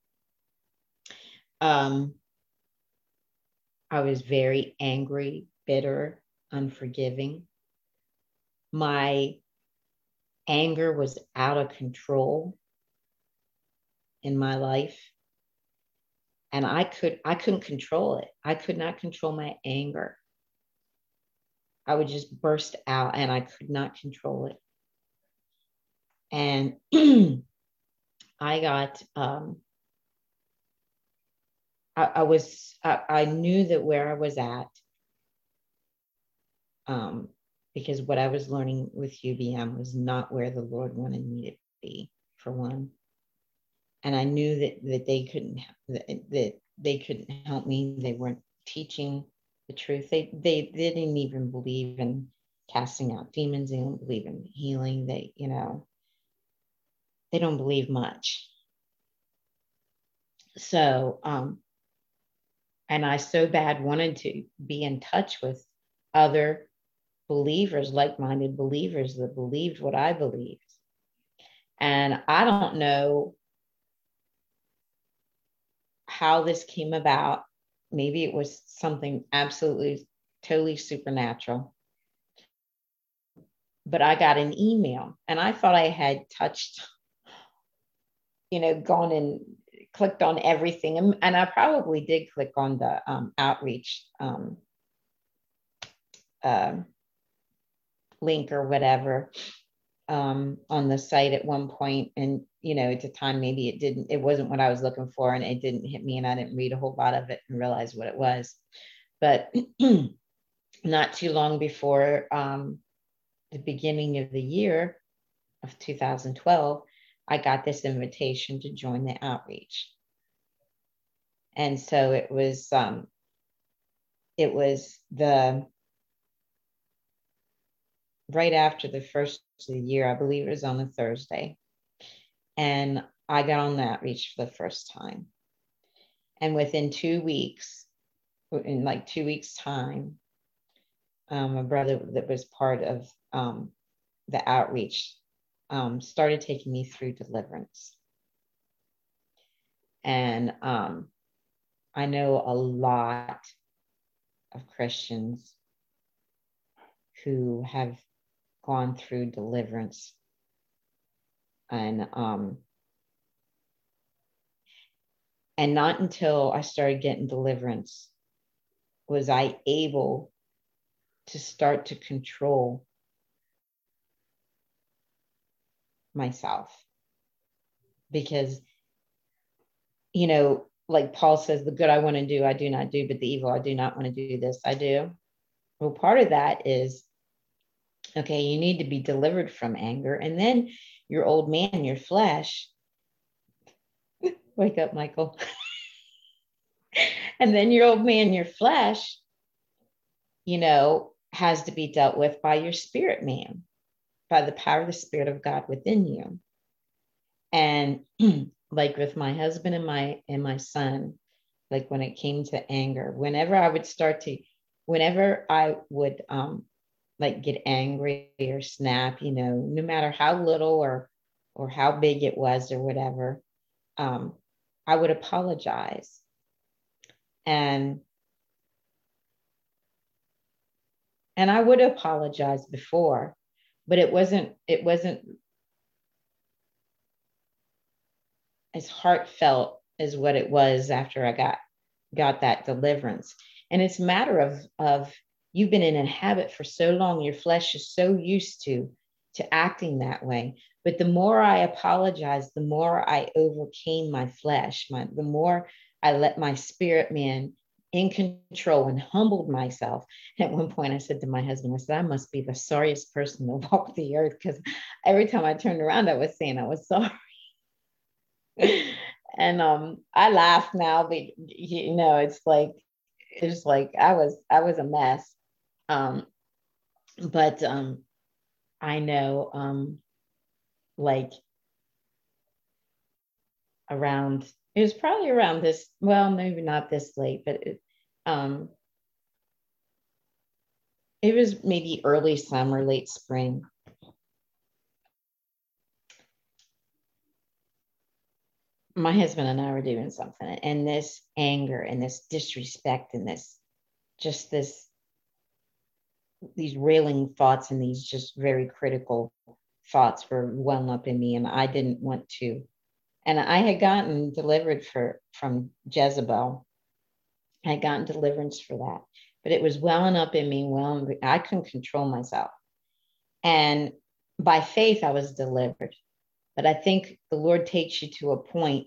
Um, I was very angry, bitter, unforgiving. My anger was out of control in my life. And I could, I couldn't control it. I could not control my anger. I would just burst out and I could not control it. And I got, um, I, I was, I, I knew that where I was at, um, because what I was learning with U B M was not where the Lord wanted me to be, for one. And I knew that, that they couldn't, that, that they couldn't help me. They weren't teaching the truth. They, they, they didn't even believe in casting out demons. They don't believe in healing. They, you know, they don't believe much. So, um, and I so bad wanted to be in touch with other believers, like-minded believers that believed what I believed. And I don't know how this came about. Maybe it was something absolutely, totally supernatural. But I got an email and I thought I had touched, you know, gone and clicked on everything. And, and I probably did click on the um, outreach um, uh, link or whatever um, on the site at one point. And, you know, at the time, maybe it didn't, it wasn't what I was looking for, and it didn't hit me, and I didn't read a whole lot of it and realize what it was. But not too long before um, the beginning of the year of two thousand twelve, I got this invitation to join the outreach. And so it was, um, it was the, right after the first of the year, I believe it was on a Thursday. And I got on the outreach for the first time. And within two weeks, in like two weeks time, um, a brother that was part of um, the outreach um, started taking me through deliverance. And um, I know a lot of Christians who have gone through deliverance. And um, and not until I started getting deliverance was I able to start to control myself. Because, you know, like Paul says, the good I want to do, I do not do, but the evil I do not want to do, this I do. Well, part of that is, okay, you need to be delivered from anger. And then your old man, your flesh, wake up, Michael. And then your old man, your flesh, you know, has to be dealt with by your spirit man, by the power of the Spirit of God within you. And like with my husband and my and my son, like when it came to anger, whenever I would start to, whenever I would um like get angry or snap, you know, no matter how little or or how big it was or whatever, um, I would apologize. And and I would apologize before, but it wasn't, it wasn't as heartfelt as what it was after I got got that deliverance. And it's a matter of of you've been in a habit for so long, your flesh is so used to to acting that way. But the more I apologized, the more I overcame my flesh, my the more I let my spirit man in control and humbled myself. At one point I said to my husband, I said, I must be the sorriest person to walk the earth, because every time I turned around, I was saying I was sorry. And um, I laugh now, but you know, it's like, it's like I was, I was a mess. Um, but um, I know, um, like around, it was probably around this, well, maybe not this late, but it, um, it was maybe early summer, late spring. My husband and I were doing something, and this anger and this disrespect and this, just this, these railing thoughts and these just very critical thoughts were welling up in me, and I didn't want to. And I had gotten delivered for, from Jezebel. I had gotten deliverance for that, but it was welling up in me. Well, I couldn't control myself. And by faith, I was delivered. But I think the Lord takes you to a point,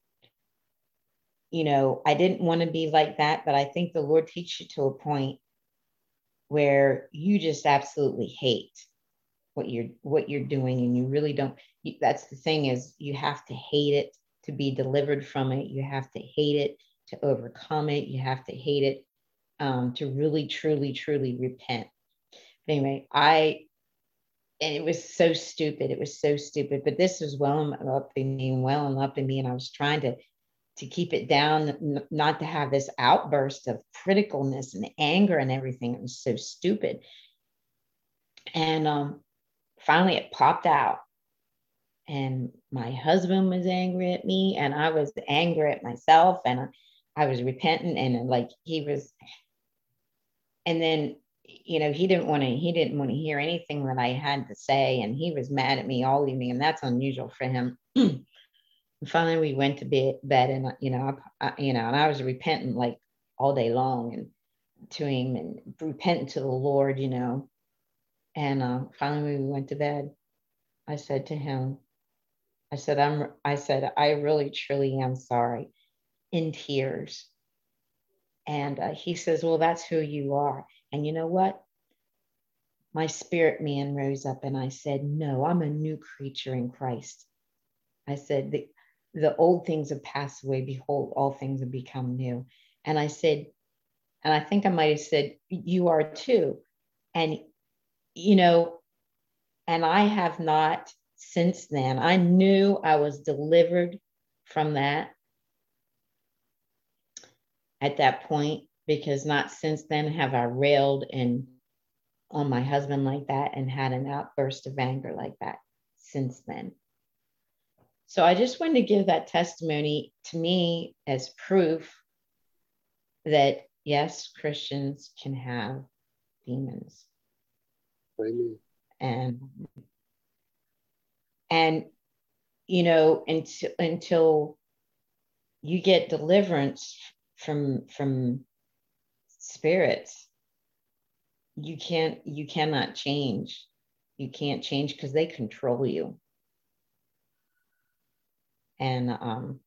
you know, I didn't want to be like that, but I think the Lord takes you to a point where you just absolutely hate what you're, what you're doing. And you really don't, that's the thing, is you have to hate it to be delivered from it. You have to hate it to overcome it. You have to hate it um, to really, truly, truly repent. But anyway, I, and it was so stupid. It was so stupid, but this was welling up in me and welling up in me. And I was trying to, to keep it down, n- not to have this outburst of criticalness and anger and everything. It was so stupid. And um, finally it popped out, and my husband was angry at me, and I was angry at myself, and I, I was repentant, and like he was, and then, you know, he didn't want to, he didn't want to hear anything that I had to say. And he was mad at me all evening, and that's unusual for him. And finally we went to bed, bed and, you know, I, you know, and I was repentant like all day long and to him and repentant to the Lord, you know. And uh, finally, when we went to bed, I said to him, I said, I'm, I said, I really, truly am sorry, in tears. And uh, he says, well, that's who you are. And you know what? My spirit man rose up and I said, no, I'm a new creature in Christ. I said, the, the old things have passed away. Behold, all things have become new. And I said, and I think I might have said, you are too. And, you know, and I have not since then. I knew I was delivered from that at that point, because not since then have I railed and on my husband like that and had an outburst of anger like that since then. So I just wanted to give that testimony to me as proof that yes, Christians can have demons. Amen. And and you know, until until you get deliverance from from spirits, you can't you cannot change. You can't change because they control you. And um,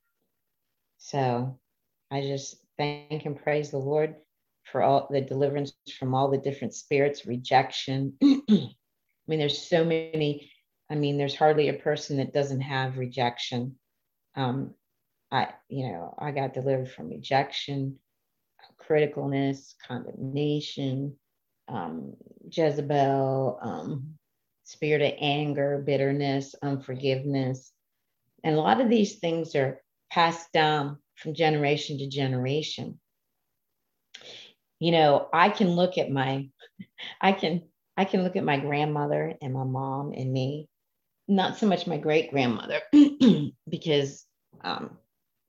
so I just thank and praise the Lord for all the deliverance from all the different spirits, rejection. I mean, there's so many. I mean, there's hardly a person that doesn't have rejection. Um, I, you know, I got delivered from rejection, criticalness, condemnation, um, Jezebel, um, spirit of anger, bitterness, unforgiveness. And a lot of these things are passed down from generation to generation. You know, I can look at my, I can, I can look at my grandmother and my mom and me, not so much my great grandmother, because um,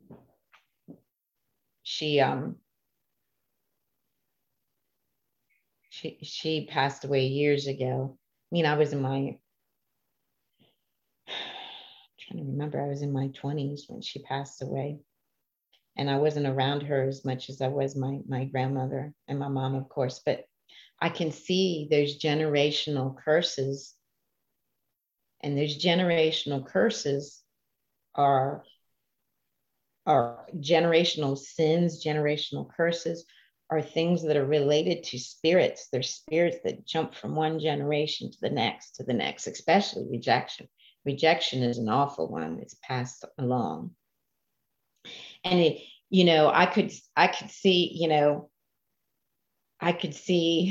she, um, she, she passed away years ago. I mean, I was in my, trying to remember, I was in my twenties when she passed away. And I wasn't around her as much as I was my, my grandmother and my mom, of course. But I can see there's generational curses. And there's generational curses are, are generational sins, generational curses are things that are related to spirits. They're spirits that jump from one generation to the next, to the next, especially rejection. Rejection is an awful one. It's passed along. And it, you know, I could, I could see, you know, I could see,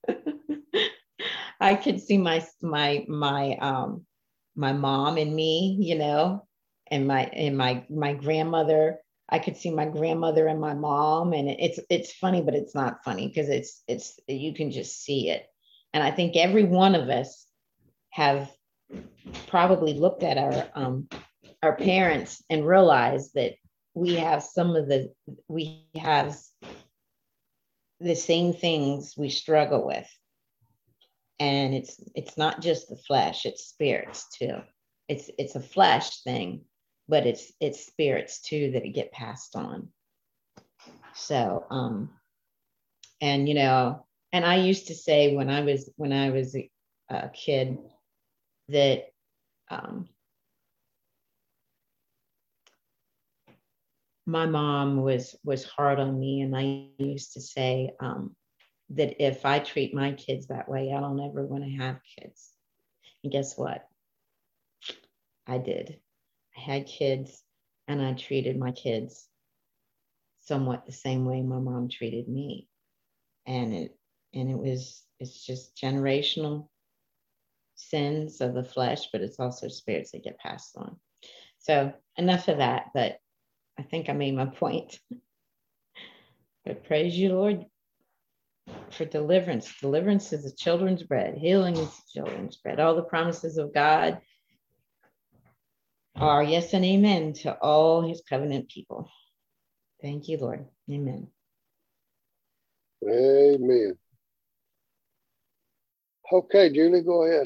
I could see my, my, my, um, my mom and me, you know, and my, and my, my grandmother. I could see my grandmother and my mom, and it's, it's funny, but it's not funny because it's, it's, you can just see it. And I think every one of us have probably looked at our, um, our parents and realized that we have some of the, we have the same things we struggle with. And it's, it's not just the flesh, it's spirits too. It's, it's a flesh thing, but it's, it's spirits too that get passed on. So, um, and, you know, and I used to say when I was, when I was a, a kid that, um, my mom was was hard on me, and I used to say um, that if I treat my kids that way, I don't ever want to have kids. And guess what? I did. I had kids, and I treated my kids somewhat the same way my mom treated me, and it and it was it's just generational sins of the flesh, but it's also spirits that get passed on. So enough of that, but I think I made my point. But praise you, Lord, for deliverance. Deliverance is the children's bread. Healing is the children's bread. All the promises of God are yes and amen to all his covenant people. Thank you, Lord. Amen. Amen. Okay, Julie, go ahead.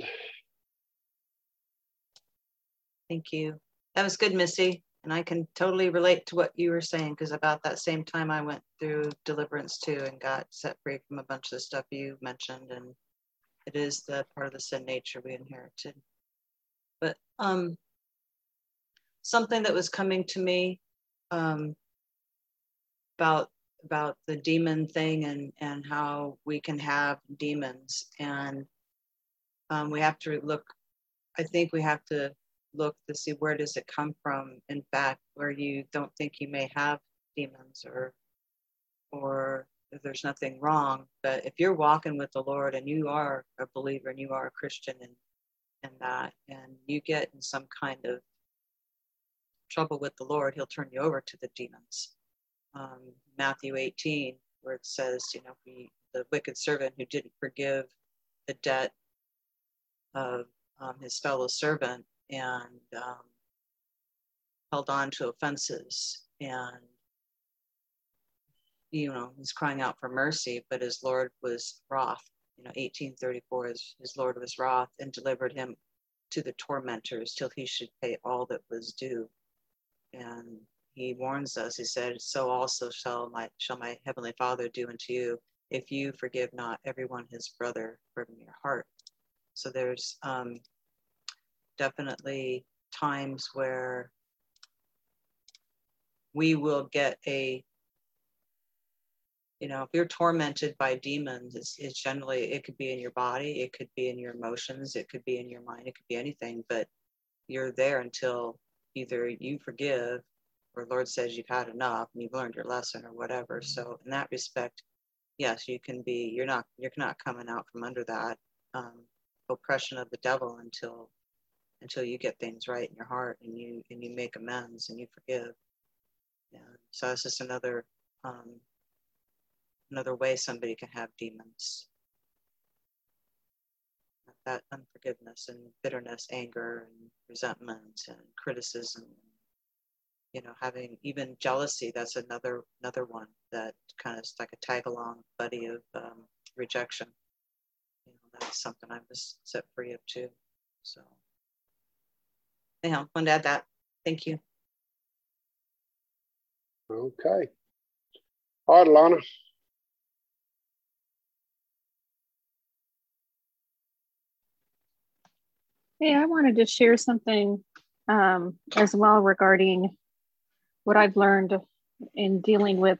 Thank you. That was good, Missy. And I can totally relate to what you were saying, because about that same time I went through deliverance too and got set free from a bunch of the stuff you mentioned. And it is the part of the sin nature we inherited. But um, something that was coming to me um, about about the demon thing and and how we can have demons, and um, we have to look. I think we have to look to see where does it come from. In fact, where you don't think you may have demons, or or if there's nothing wrong, but if you're walking with the Lord and you are a believer and you are a Christian and and that, and you get in some kind of trouble with the Lord, he'll turn you over to the demons. Um, Matthew eighteen, where it says, you know, he, the wicked servant who didn't forgive the debt of um, his fellow servant and um, held on to offenses, and you know, he's crying out for mercy, but his Lord was wroth. You know, eighteen thirty-four, his, his Lord was wroth and delivered him to the tormentors till he should pay all that was due. And he warns us, he said, so also shall my shall my heavenly Father do unto you, if you forgive not everyone his brother from your heart. So there's um, definitely times where we will get a, you know, if you're tormented by demons, it's, it's generally, it could be in your body, it could be in your emotions, it could be in your mind, it could be anything, but you're there until either you forgive or Lord says you've had enough and you've learned your lesson or whatever. So in that respect, yes, you can be, you're not, you're not coming out from under that um, oppression of the devil until, until you get things right in your heart and you, and you make amends and you forgive. Yeah. So it's just another, um, another way somebody can have demons. That unforgiveness and bitterness, anger and resentment and criticism, you know, having even jealousy, that's another another one that kind of is like a tag along buddy of um, rejection. You know, that's something I was set free of too. So anyhow, wanted to add that. Thank you. Okay. All right, Lana. Hey, I wanted to share something um, as well regarding what I've learned in dealing with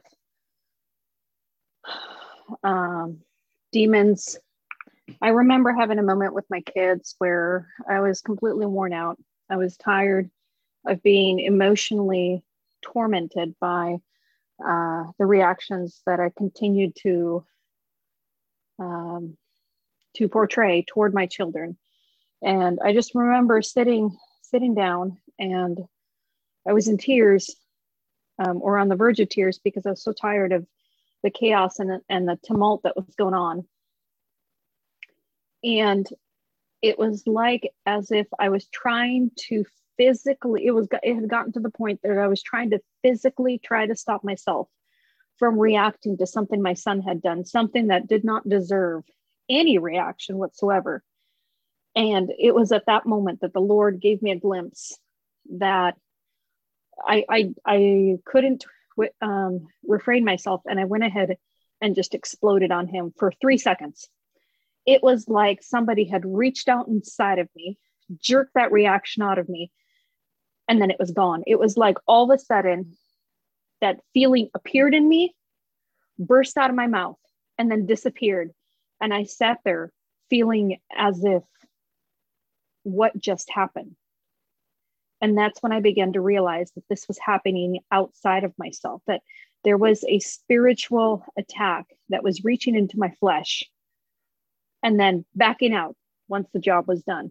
um, demons. I remember having a moment with my kids where I was completely worn out. I was tired of being emotionally tormented by uh, the reactions that I continued to um, to portray toward my children. And I just remember sitting sitting down, and I was in tears, um, or on the verge of tears, because I was so tired of the chaos and, and the tumult that was going on. And it was like as if I was trying to physically, it was it had gotten to the point that I was trying to physically try to stop myself from reacting to something my son had done, something that did not deserve any reaction whatsoever. And it was at that moment that the Lord gave me a glimpse that I I, I couldn't um, refrain myself, and I went ahead and just exploded on him for three seconds. It was like somebody had reached out inside of me, jerked that reaction out of me, and then it was gone. It was like all of a sudden that feeling appeared in me, burst out of my mouth, and then disappeared. And I sat there feeling as if, what just happened? And that's when I began to realize that this was happening outside of myself, that there was a spiritual attack that was reaching into my flesh and then backing out once the job was done.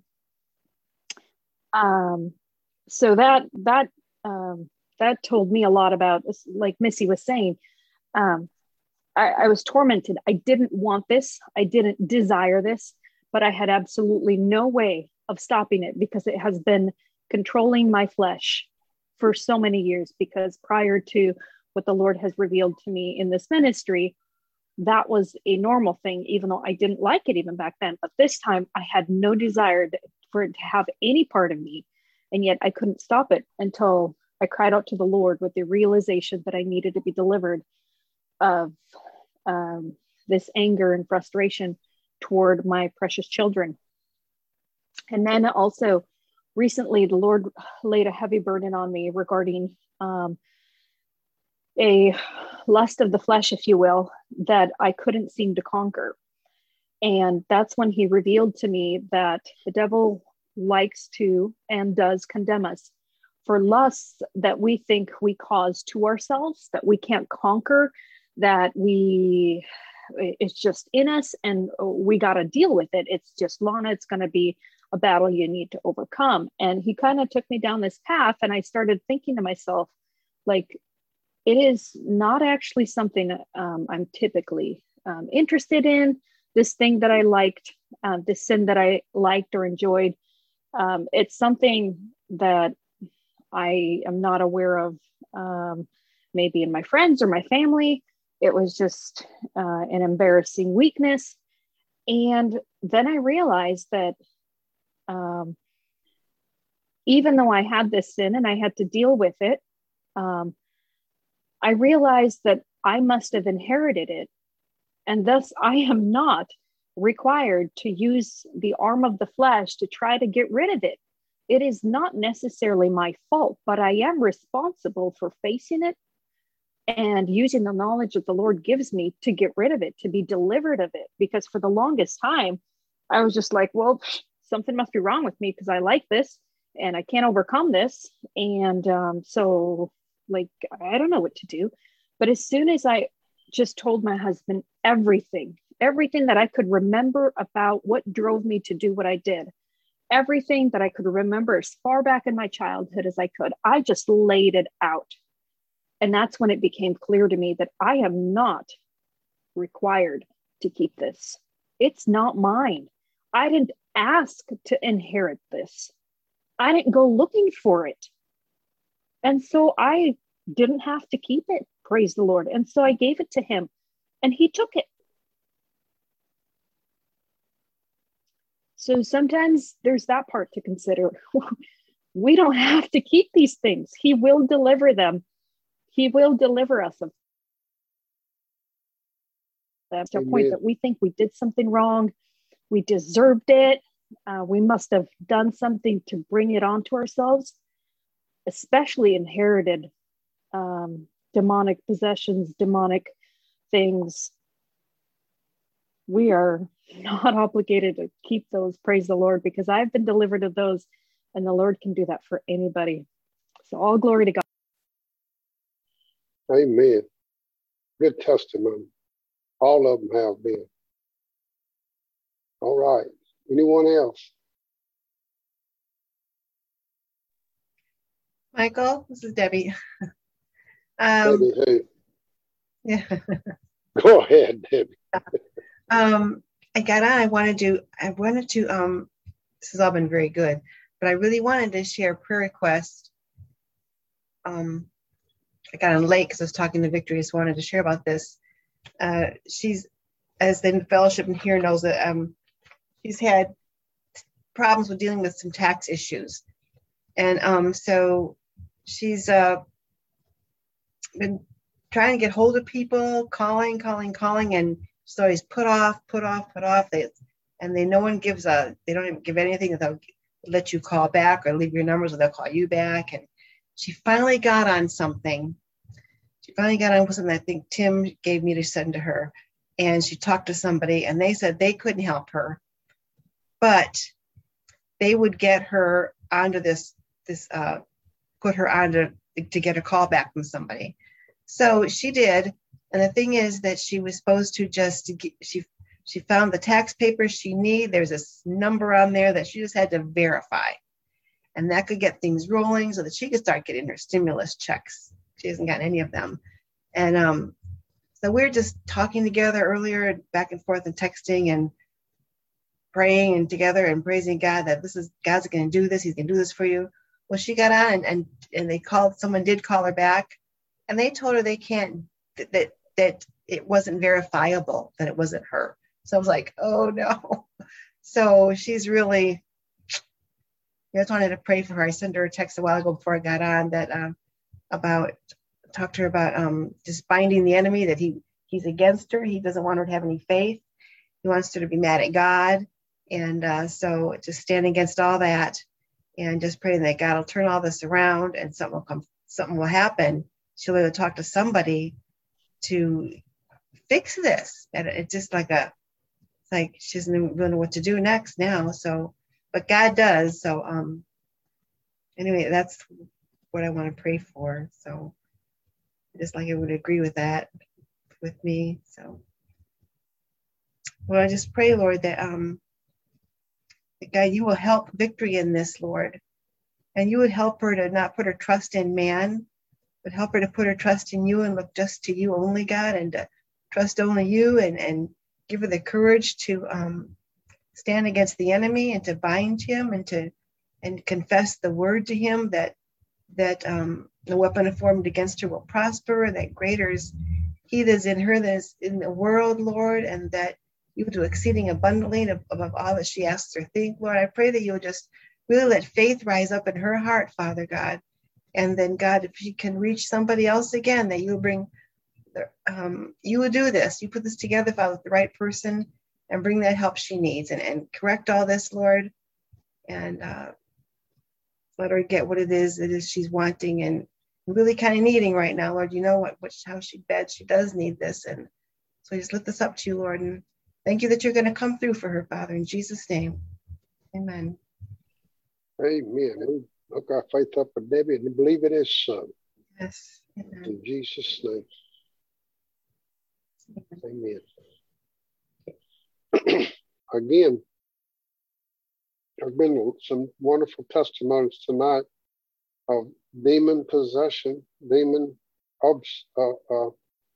Um, so that that um, that told me a lot about, like Missy was saying, um, I, I was tormented. I didn't want this. I didn't desire this, but I had absolutely no way of stopping it because it has been controlling my flesh for so many years. Because prior to what the Lord has revealed to me in this ministry, that was a normal thing, even though I didn't like it even back then. But this time I had no desire for it to have any part of me. And yet I couldn't stop it until I cried out to the Lord with the realization that I needed to be delivered of um, this anger and frustration toward my precious children. And then also recently, the Lord laid a heavy burden on me regarding um, a lust of the flesh, if you will, that I couldn't seem to conquer. And that's when he revealed to me that the devil likes to and does condemn us for lusts that we think we cause to ourselves, that we can't conquer, that we, it's just in us and we got to deal with it. It's just, Lana, it's going to be a battle you need to overcome. And he kind of took me down this path, and I started thinking to myself, like, it is not actually something um, I'm typically um, interested in. This thing that I liked, uh, this sin that I liked or enjoyed, um, it's something that I am not aware of, um, maybe in my friends or my family. It was just uh, an embarrassing weakness. And then I realized that um, even though I had this sin and I had to deal with it, um, I realized that I must have inherited it. And thus I am not required to use the arm of the flesh to try to get rid of it. It is not necessarily my fault, but I am responsible for facing it and using the knowledge that the Lord gives me to get rid of it, to be delivered of it. Because for the longest time, I was just like, well, something must be wrong with me because I like this and I can't overcome this. And um, so like, I don't know what to do. But as soon as I just told my husband everything, everything that I could remember about what drove me to do what I did, everything that I could remember as far back in my childhood as I could, I just laid it out. And that's when it became clear to me that I am not required to keep this. It's not mine. I didn't ask to inherit this. I didn't go looking for it. And so I didn't have to keep it, praise the Lord. And so I gave it to him and he took it. So sometimes there's that part to consider. We don't have to keep these things. He will deliver them. He will deliver us of them to a point that we think we did something wrong. We deserved it. Uh, we must have done something to bring it onto ourselves, especially inherited um, demonic possessions, demonic things. We are not obligated to keep those, praise the Lord, because I've been delivered of those, and the Lord can do that for anybody. So all glory to God. Amen. Good testimony. All of them have been. All right. Anyone else? Michael, this is Debbie. um, Debbie who? Yeah. Go ahead, Debbie. um, I got on. I wanted to. I wanted to. Um, this has all been very good, but I really wanted to share a prayer request. Um, I got on late because I was talking to Victory. Just wanted to share about this. Uh, she's, as the fellowship in here knows, that um, she's had problems with dealing with some tax issues, and um, so she's uh, been trying to get hold of people, calling, calling, calling, and she's always put off, put off, put off. They, and they no one gives a, they don't even give anything that they'll let you call back or leave your numbers, or they'll call you back. And she finally got on something. She finally got on with something I think Tim gave me to send to her. And she talked to somebody and they said they couldn't help her, but they would get her onto this, this uh, put her onto to get a call back from somebody. So she did. And the thing is that she was supposed to just, get, she she found the tax papers she needed. There's this number on there that she just had to verify. And that could get things rolling so that she could start getting her stimulus checks. She hasn't gotten any of them. And um, so we were just talking together earlier, back and forth and texting and praying and together and praising God that this is, God's going to do this. He's going to do this for you. Well, she got on and, and, and they called, someone did call her back and they told her they can't, that, that it wasn't verifiable, that it wasn't her. So I was like, oh no. So she's really, I just wanted to pray for her. I sent her a text a while ago before I got on that uh, about, talk to her about um, just binding the enemy, that he he's against her. He doesn't want her to have any faith. he wants her to be mad at God. And uh, so just stand against all that and just pray that God will turn all this around and something will come, something will happen. She'll be able to talk to somebody to fix this. And it's just like a, it's like she doesn't really know what to do next now. So, but God does. So, um, anyway, that's what I want to pray for. So, just like I would agree with that with me. So, well, I just pray, Lord, that um, that God, you will help Victory in this, Lord, and you would help her to not put her trust in man, but help her to put her trust in you and look just to you only, God, and to trust only you, and and give her the courage to um, stand against the enemy and to bind him and to and confess the word to him that that um, the weapon formed against her will prosper, that greater is he that is in her that is in the world, Lord, and that you will do exceeding abundantly above all that she asks or think, Lord. I pray that you will just really let faith rise up in her heart, Father God. And then, God, if she can reach somebody else again, that you will bring, um, you will do this. You put this together, Father, with the right person and bring that help she needs and, and correct all this, Lord. And uh, let her get what it is it is she's wanting and really kind of needing right now, Lord. You know what, which how she bad she does need this. And so I just lift this up to you, Lord. And thank you that you're going to come through for her, Father, in Jesus' name. Amen. Amen. Look our faith up for Debbie and believe it is so. Yes. Amen. In Jesus' name. Amen. Again, there's been some wonderful testimonies tonight of demon possession, demon obs, uh, uh,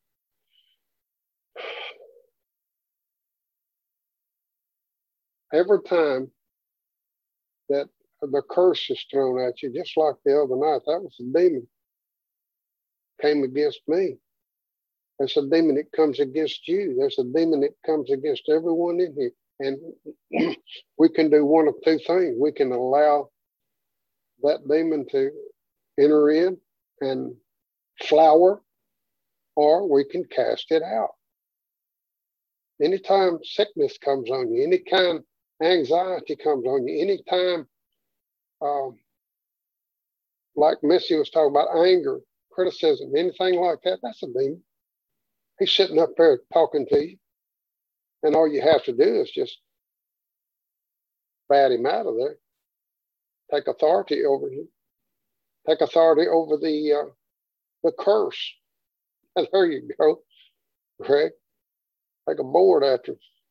every time that the curse is thrown at you, just like the other night, that was a demon came against me. There's a demon that comes against you. There's a demon that comes against everyone in here. And we can do one of two things. We can allow that demon to enter in and flower, or we can cast it out. Anytime sickness comes on you, anytime anxiety comes on you, anytime, um, like Missy was talking about, anger, criticism, anything like that, that's a demon. He's sitting up there talking to you. And all you have to do is just bat him out of there. Take authority over him. Take authority over the uh, the curse. And there you go, Greg. Take a board after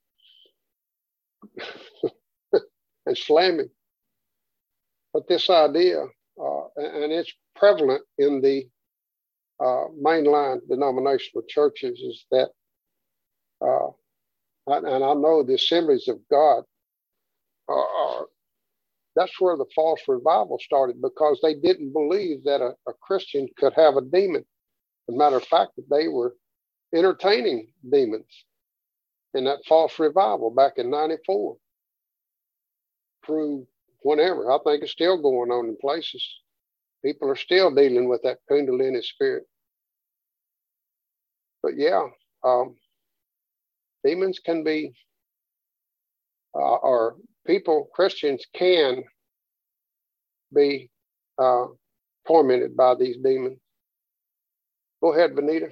him and slam him. But this idea, uh, and it's prevalent in the uh, mainline denominational churches, is that uh, and I know the Assemblies of God are, are, that's where the false revival started, because they didn't believe that a, a Christian could have a demon. As a matter of fact, that they were entertaining demons in that false revival back in ninety-four through whenever. I think it's still going on in places. People are still dealing with that Kundalini spirit. But yeah, um, demons can be, uh, or people, Christians can be uh, tormented by these demons. Go ahead, Benita.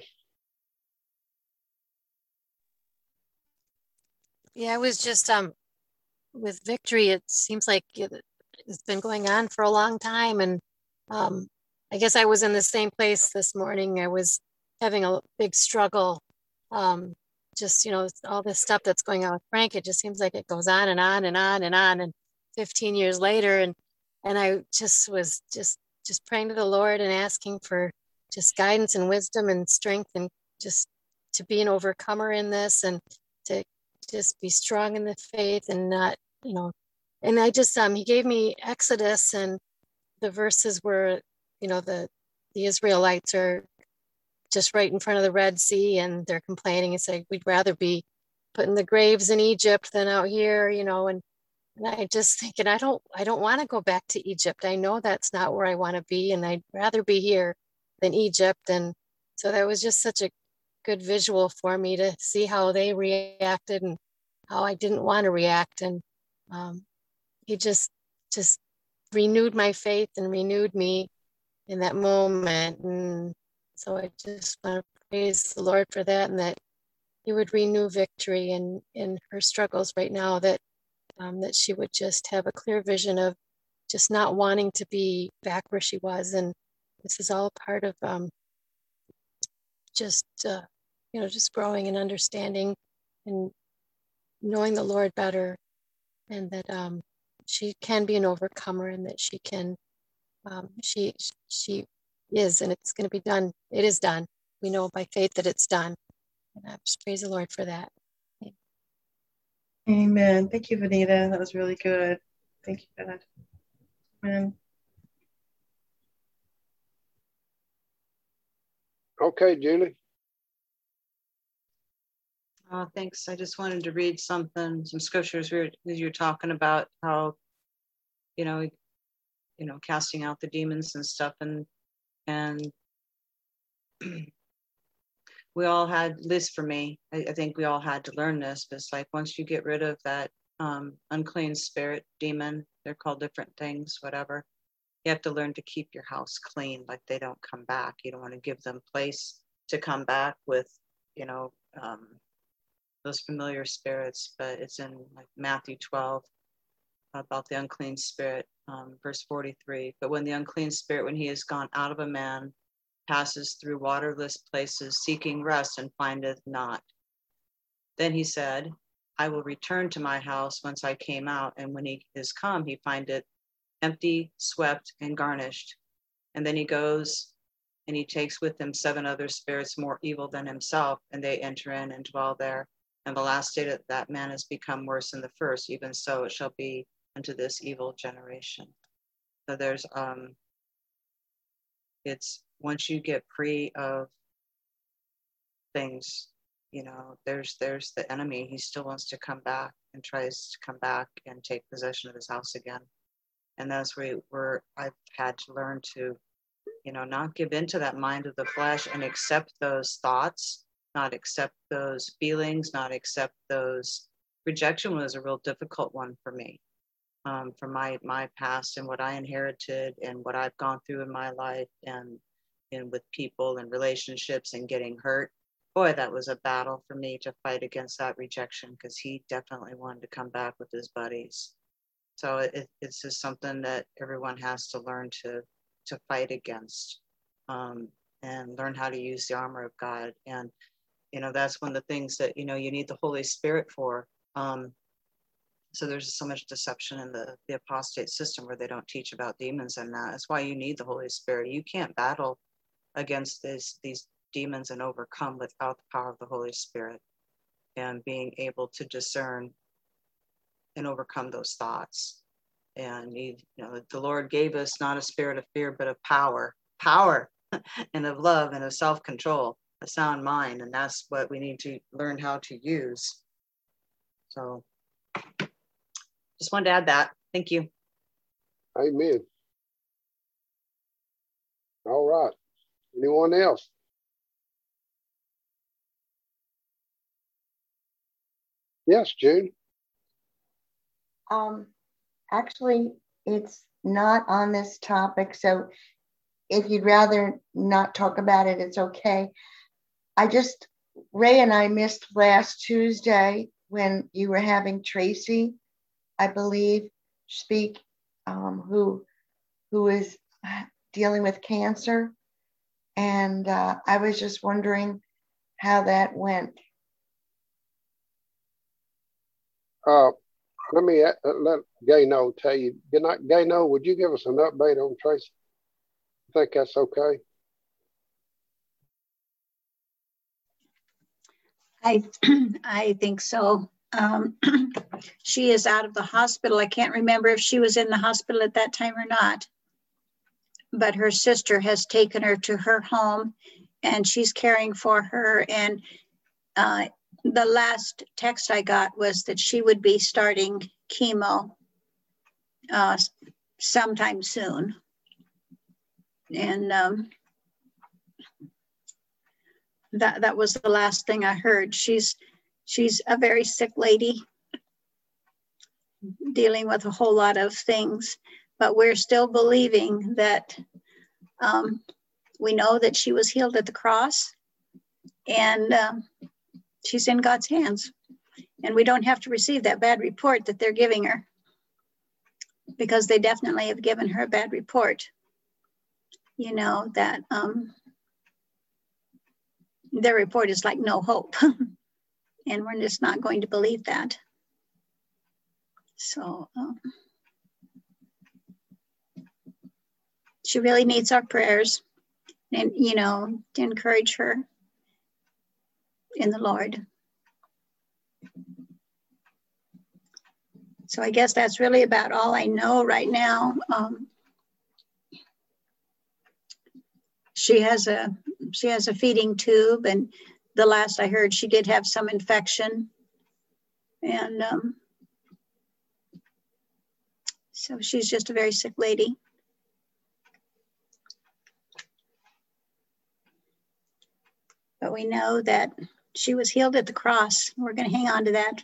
Yeah, I was just um with Victory. It seems like it, it's been going on for a long time, and um, I guess I was in the same place this morning. I was having a big struggle. Um, just, you know, all this stuff that's going on with Frank, it just seems like it goes on and on and on and on. And fifteen years later, and and I just was just just praying to the Lord and asking for just guidance and wisdom and strength, and just to be an overcomer in this, and to just be strong in the faith, and not, you know, and I just, um, he gave me Exodus, and the verses where, you know, the, the Israelites are just right in front of the Red Sea, and they're complaining and saying, we'd rather be put in the graves in Egypt than out here, you know, and, and I just thinking, I don't, I don't want to go back to Egypt. I know that's not where I want to be, and I'd rather be here than Egypt. And so that was just such a good visual for me to see how they reacted, and how I didn't want to react. And um, he just, just renewed my faith and renewed me in that moment. And so I just want to praise the Lord for that, and that he would renew victory in, in her struggles right now, that, um, that she would just have a clear vision of just not wanting to be back where she was. And this is all part of um, just, uh, you know, just growing and understanding and knowing the Lord better, and that um, she can be an overcomer, and that she can, um, she, she is, and it's going to be done. It is done. We know by faith that it's done. And I just praise the Lord for that. Amen. Thank you, Vanita. That was really good. Thank you for that. Amen. Okay, Julie. Uh, thanks. I just wanted to read something, some scriptures. We were, as you were talking about how, you know, you know, casting out the demons and stuff, and and we all had, at least for me, I, I think we all had to learn this. But it's like once you get rid of that um, unclean spirit, demon, they're called different things, whatever. You have to learn to keep your house clean, like they don't come back. You don't want to give them place to come back with, you know, um, those familiar spirits. But it's in like Matthew twelve about the unclean spirit, um, verse forty-three. But when the unclean spirit, when he is gone out of a man, passes through waterless places, seeking rest, and findeth not. Then he said, I will return to my house whence I came out. And when he is come, he findeth empty, swept, and garnished. And then he goes and he takes with him seven other spirits more evil than himself, and they enter in and dwell there. And the last state of that man has become worse than the first. Even so it shall be unto this evil generation. So there's, um, it's, once you get free of things, you know, there's there's the enemy. He still wants to come back and tries to come back and take possession of his house again. And that's where, where I've had to learn to, you know, not give into that mind of the flesh and accept those thoughts, not accept those feelings, not accept those. Rejection was a real difficult one for me, um, from my my past and what I inherited and what I've gone through in my life, and and with people and relationships and getting hurt. Boy, that was a battle for me to fight against that rejection, because he definitely wanted to come back with his buddies. So it, it's just something that everyone has to learn to to fight against, um, and learn how to use the armor of God. And, you know, that's one of the things that, you know, you need the Holy Spirit for. Um, so there's so much deception in the, the apostate system where they don't teach about demons and that. That's why you need the Holy Spirit. You can't battle against this, these demons and overcome without the power of the Holy Spirit and being able to discern and overcome those thoughts. And you know, the Lord gave us not a spirit of fear, but of power, power, and of love and of self-control, a sound mind. And that's what we need to learn how to use. So just wanted to add that. Thank you. Amen. All right. Anyone else? Yes, June. Um, actually, it's not on this topic, so if you'd rather not talk about it, it's okay. I just, Ray and I missed last Tuesday when you were having Tracy, I believe, speak, um, who, who is dealing with cancer. And uh, I was just wondering how that went. Uh, let me uh, let Gayno tell you. Good night, Gayno. Would you give us an update on Tracy? I think that's okay. I I think so. Um, she is out of the hospital. I can't remember if she was in the hospital at that time or not. But her sister has taken her to her home and she's caring for her. And uh, the last text I got was that she would be starting chemo uh, sometime soon. And um, that, that was the last thing I heard. She's, she's a very sick lady. dealing with a whole lot of things, but we're still believing that um, we know that she was healed at the cross, and um, she's in God's hands. And we don't have to receive that bad report that they're giving her, because they definitely have given her a bad report. You know, that um, their report is like no hope. And we're just not going to believe that. So um, she really needs our prayers, and, you know, to encourage her in the Lord. So I guess that's really about all I know right now. Um, she has a she has a feeding tube, and the last I heard, she did have some infection, and um, so she's just a very sick lady. But we know that she was healed at the cross. We're going to hang on to that.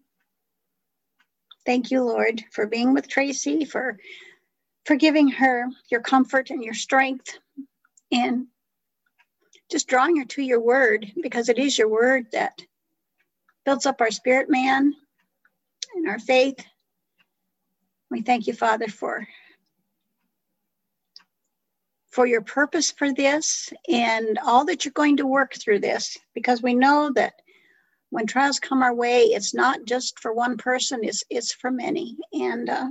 Thank you, Lord, for being with Tracy, for, for giving her your comfort and your strength, and just drawing her to your word, because it is your word that builds up our spirit man and our faith. We thank you, Father, for, for your purpose for this and all that you're going to work through this, because we know that when trials come our way, it's not just for one person, it's, it's for many. And uh,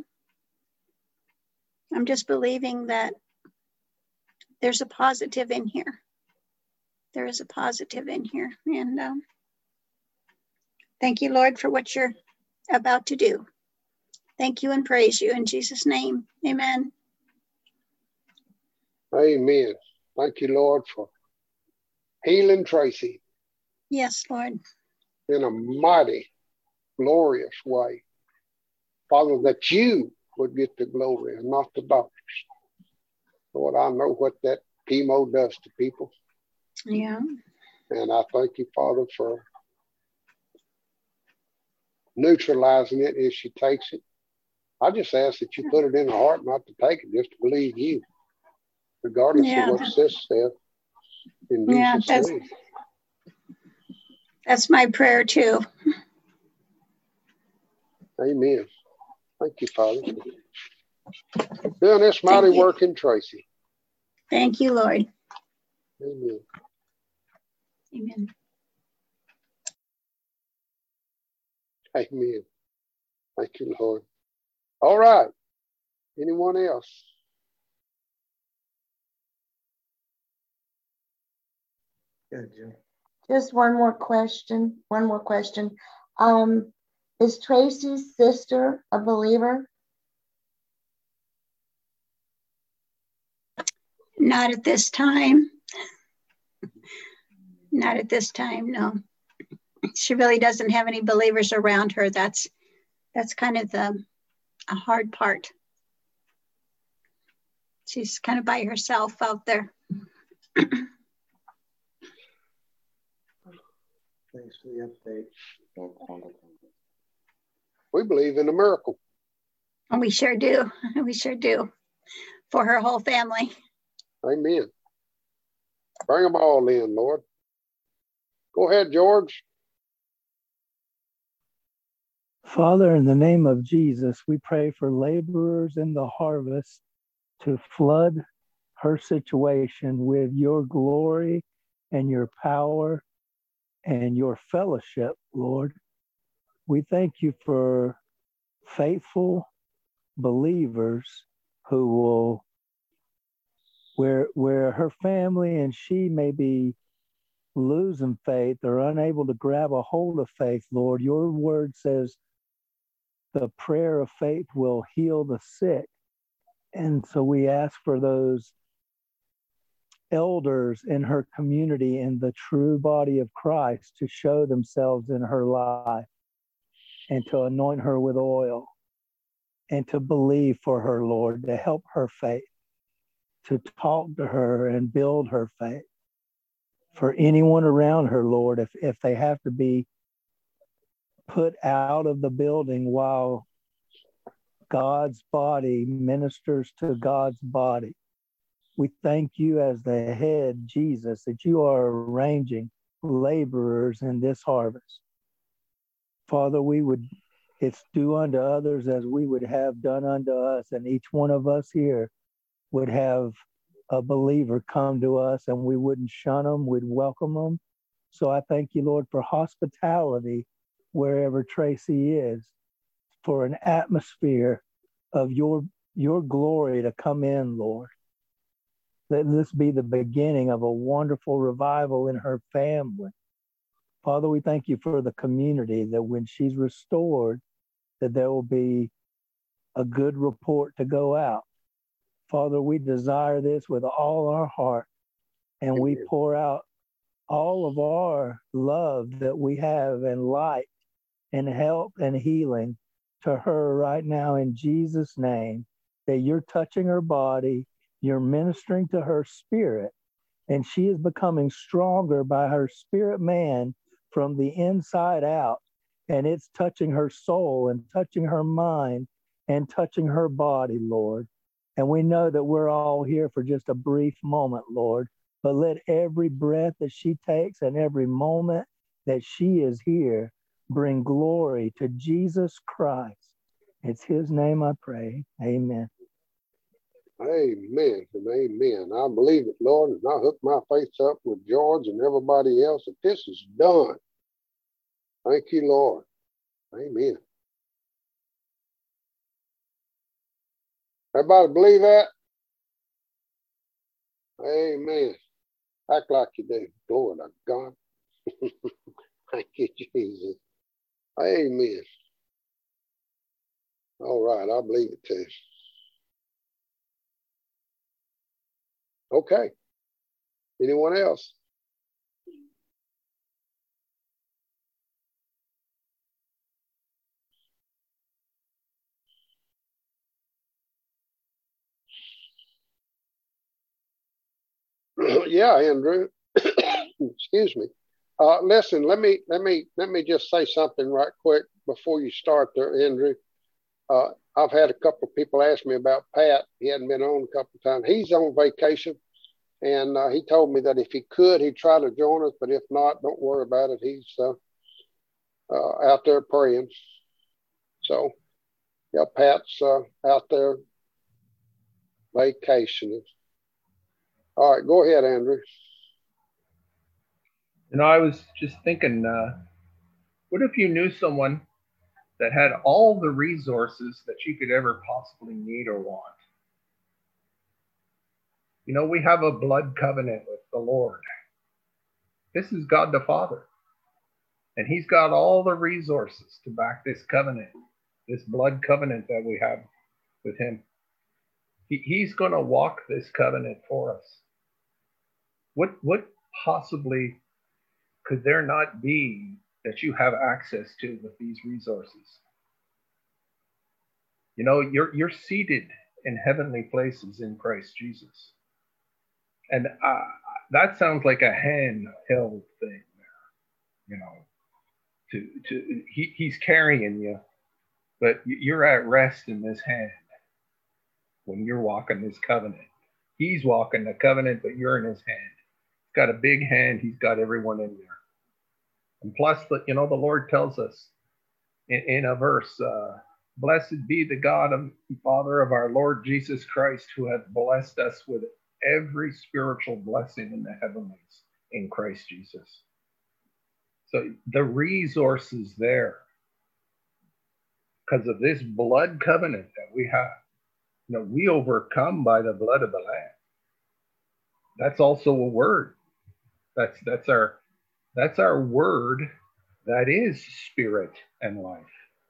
I'm just believing that there's a positive in here. There is a positive in here. And um, thank you, Lord, for what you're about to do. Thank you and praise you in Jesus' name. Amen. Amen. Thank you, Lord, for healing Tracy. Yes, Lord. In a mighty, glorious way. Father, that you would get the glory and not the doctors. Lord, I know what that chemo does to people. Yeah. And I thank you, Father, for neutralizing it if she takes it. I just ask that you put it in her heart not to take it, just to believe you, regardless yeah, of what sis said. In yeah, Jesus' that's, name. That's my prayer too. Amen. Thank you, Father. Doing this mighty work in Tracy. Thank you, Lord. Amen. Amen. Amen. Thank you, Lord. All right. Anyone else? Good, Joe. Just one more question. One more question. Um, is Tracy's sister a believer? Not at this time. Not at this time, no. She really doesn't have any believers around her. That's that's kind of the a hard part. She's kind of by herself out there. Thanks for the update. We believe in a miracle. And we sure do. We sure do. For her whole family. Amen. Bring them all in, Lord. Go ahead, George. Father, in the name of Jesus, we pray for laborers in the harvest to flood her situation with your glory and your power and your fellowship, Lord. We thank you for faithful believers who will, where, where her family and she may be losing faith or unable to grab a hold of faith, Lord, your word says the prayer of faith will heal the sick. And so we ask for those elders in her community in the true body of Christ to show themselves in her life and to anoint her with oil and to believe for her, Lord, to help her faith, to talk to her and build her faith. For anyone around her, Lord, if, if they have to be put out of the building while God's body ministers to God's body. We thank you as the head, Jesus, that you are arranging laborers in this harvest. Father, we would, it's do unto others as we would have done unto us, and each one of us here would have a believer come to us, and we wouldn't shun them, we'd welcome them. So I thank you, Lord, for hospitality wherever Tracy is, for an atmosphere of your, your glory to come in, Lord. Let this be the beginning of a wonderful revival in her family. Father, we thank you for the community, that when she's restored, that there will be a good report to go out. Father, we desire this with all our heart, and we pour out all of our love that we have and light and help and healing to her right now in Jesus' name, that you're touching her body, you're ministering to her spirit, and she is becoming stronger by her spirit man from the inside out, and it's touching her soul and touching her mind and touching her body, Lord. And we know that we're all here for just a brief moment, Lord, but let every breath that she takes and every moment that she is here bring glory to Jesus Christ. It's his name I pray. Amen. Amen and amen. I believe it, Lord, and I hook my faith up with George and everybody else that this is done. Thank you, Lord. Amen. Everybody believe that? Amen. Act like you do. Glory to God. Thank you, Jesus. Amen. All right, I believe it too. Okay. Anyone else? Yeah, Andrew. Excuse me. Uh, listen, let me let me let me just say something right quick before you start there, Andrew. Uh, I've had a couple of people ask me about Pat. He hadn't been on a couple of times. He's on vacation, and uh, he told me that if he could, he'd try to join us. But if not, don't worry about it. He's uh, uh, out there praying. So, yeah, Pat's uh, out there vacationing. All right, go ahead, Andrew. You know, I was just thinking, uh, what if you knew someone that had all the resources that you could ever possibly need or want? You know, we have a blood covenant with the Lord. This is God the Father. And he's got all the resources to back this covenant, this blood covenant that we have with him. He, he's going to walk this covenant for us. What, what possibly could there not be that you have access to with these resources? You know, you're, you're seated in heavenly places in Christ Jesus. And uh, that sounds like a handheld thing there, you know, to, to, he, he's carrying you, but you're at rest in this hand when you're walking this covenant. He's walking the covenant, but you're in his hand. He's got a big hand. He's got everyone in there. And plus, the, you know, the Lord tells us in, in a verse, uh, blessed be the God and Father of our Lord Jesus Christ, who hath blessed us with every spiritual blessing in the heavenlies in Christ Jesus. So the resources there, because of this blood covenant that we have, you know, we overcome by the blood of the Lamb. That's also a word. That's that's our that's our word that is spirit and life.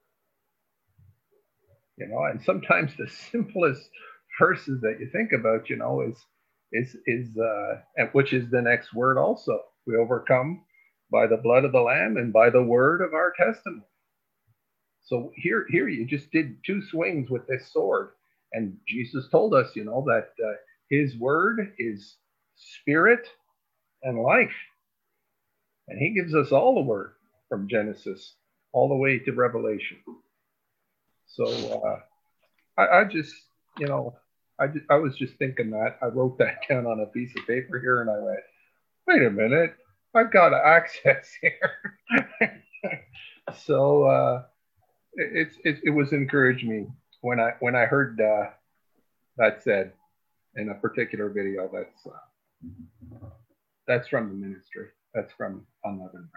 You know, and sometimes the simplest verses that you think about, you know, is is is uh, and which is the next word also. We overcome by the blood of the Lamb and by the word of our testimony. So here, here you just did two swings with this sword, and Jesus told us, you know, that uh, his word is spirit and life, and he gives us all the word from Genesis all the way to Revelation. So uh, I, I just, you know, I, just, I was just thinking that. I wrote that down on a piece of paper here, and I went, wait a minute, I've got access here. So uh, it, it, it was encouraged me when I when I heard uh, that said in a particular video. That's uh, that's from the ministry. That's from Unleavened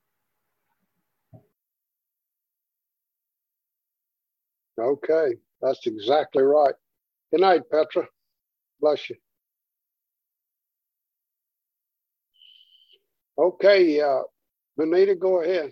Bread. Okay, that's exactly right. Good night, Petra. Bless you. Okay, uh, Benita, go ahead.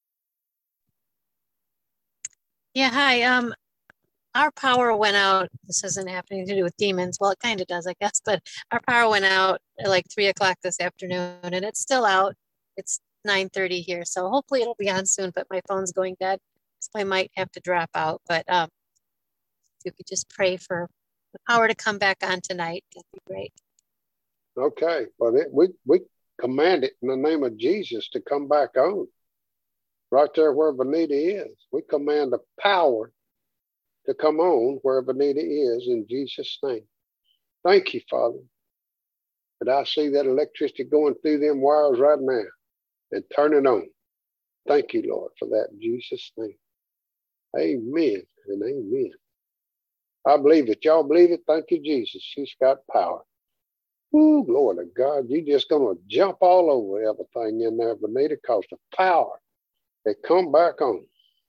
Yeah, hi. Um, our power went out. This isn't happening to do with demons. Well, it kind of does, I guess, but our power went out at like three o'clock this afternoon, and it's still out. It's nine thirty here, so hopefully it'll be on soon, but my phone's going dead, so I might have to drop out. But um, if you could just pray for the power to come back on tonight, that'd be great. Okay, well, it, we, we command it in the name of Jesus to come back on. Right there where Benita is. We command the power to come on where Benita is in Jesus' name. Thank you, Father. But I see that electricity going through them wires right now and turning on. Thank you, Lord, for that in Jesus' name. Amen and amen. I believe it. Y'all believe it? Thank you, Jesus. She's got power. Ooh, Lord of God, you're just going to jump all over everything in there, Benita, because the power, they come back on.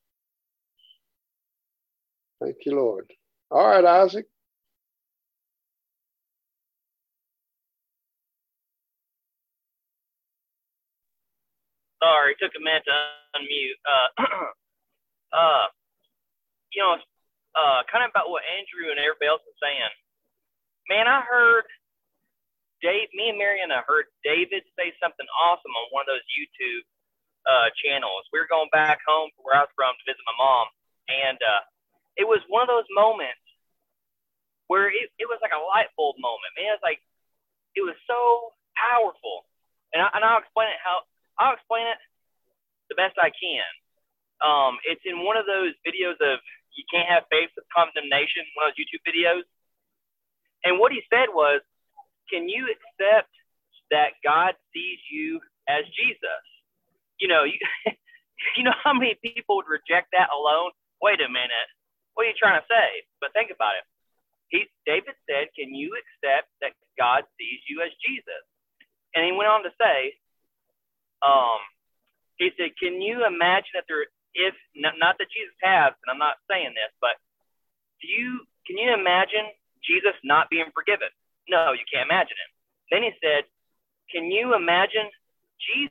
Thank you, Lord. All right, Isaac. Sorry, took a minute to unmute. Uh, uh, you know, uh, kind of about what Andrew and everybody else was saying. Man, I heard Dave, me and Marion, I heard David say something awesome on one of those YouTube uh, channels. We were going back home from where I was from to visit my mom, and uh, it was one of those moments where it, it was like a light bulb moment. Man, it's like it was so powerful, and, I, and I'll explain it how I'll explain it the best I can. Um, it's in one of those videos of you can't have faith with condemnation, one of those YouTube videos, and what he said was, "Can you accept that God sees you as Jesus?" You know, you, you know how many people would reject that alone? Wait a minute. What are you trying to say? But think about it. He, David said, can you accept that God sees you as Jesus? And he went on to say, um, he said, can you imagine that there, if, not, not that Jesus has, and I'm not saying this, but do you, can you imagine Jesus not being forgiven? No, you can't imagine it. Then he said, can you imagine Jesus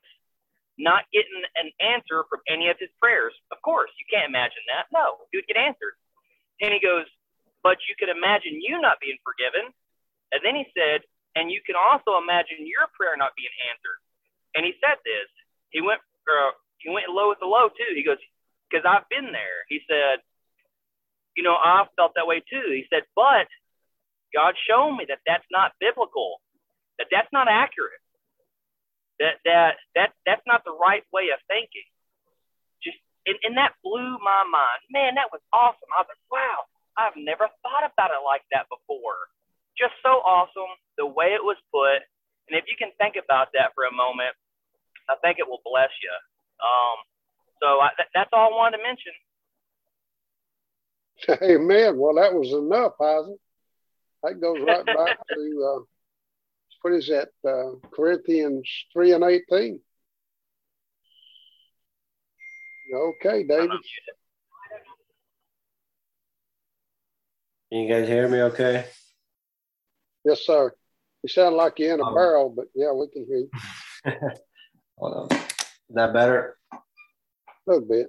not getting an answer from any of his prayers? Of course, you can't imagine that. No, he would get answered. And he goes, but you could imagine you not being forgiven. And then he said, and you can also imagine your prayer not being answered. And he said this. He went, uh, he went low with the low too. He goes, because I've been there. He said, you know, I felt that way too. He said, but God showed me that that's not biblical, that that's not accurate. That that that that's not the right way of thinking. Just and, and that blew my mind. Man, that was awesome. I was like, wow, I've never thought about it like that before. Just so awesome the way it was put. And if you can think about that for a moment, I think it will bless you. Um, so I, th- that's all I wanted to mention. Amen. Well, that was enough, Isaac. That goes right back to uh, what is that? Uh, Corinthians three and eighteen. Okay, David. Can you guys hear me okay? Yes, sir. You sound like you're in a um, barrel, but yeah, we can hear you. Hold on. Is that better? A little bit.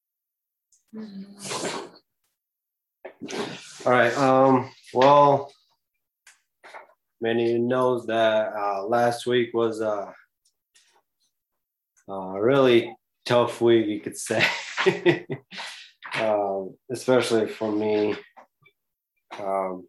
All right. Um, well, many of you knows that uh, last week was uh, a really tough week, you could say, um, especially for me. Um,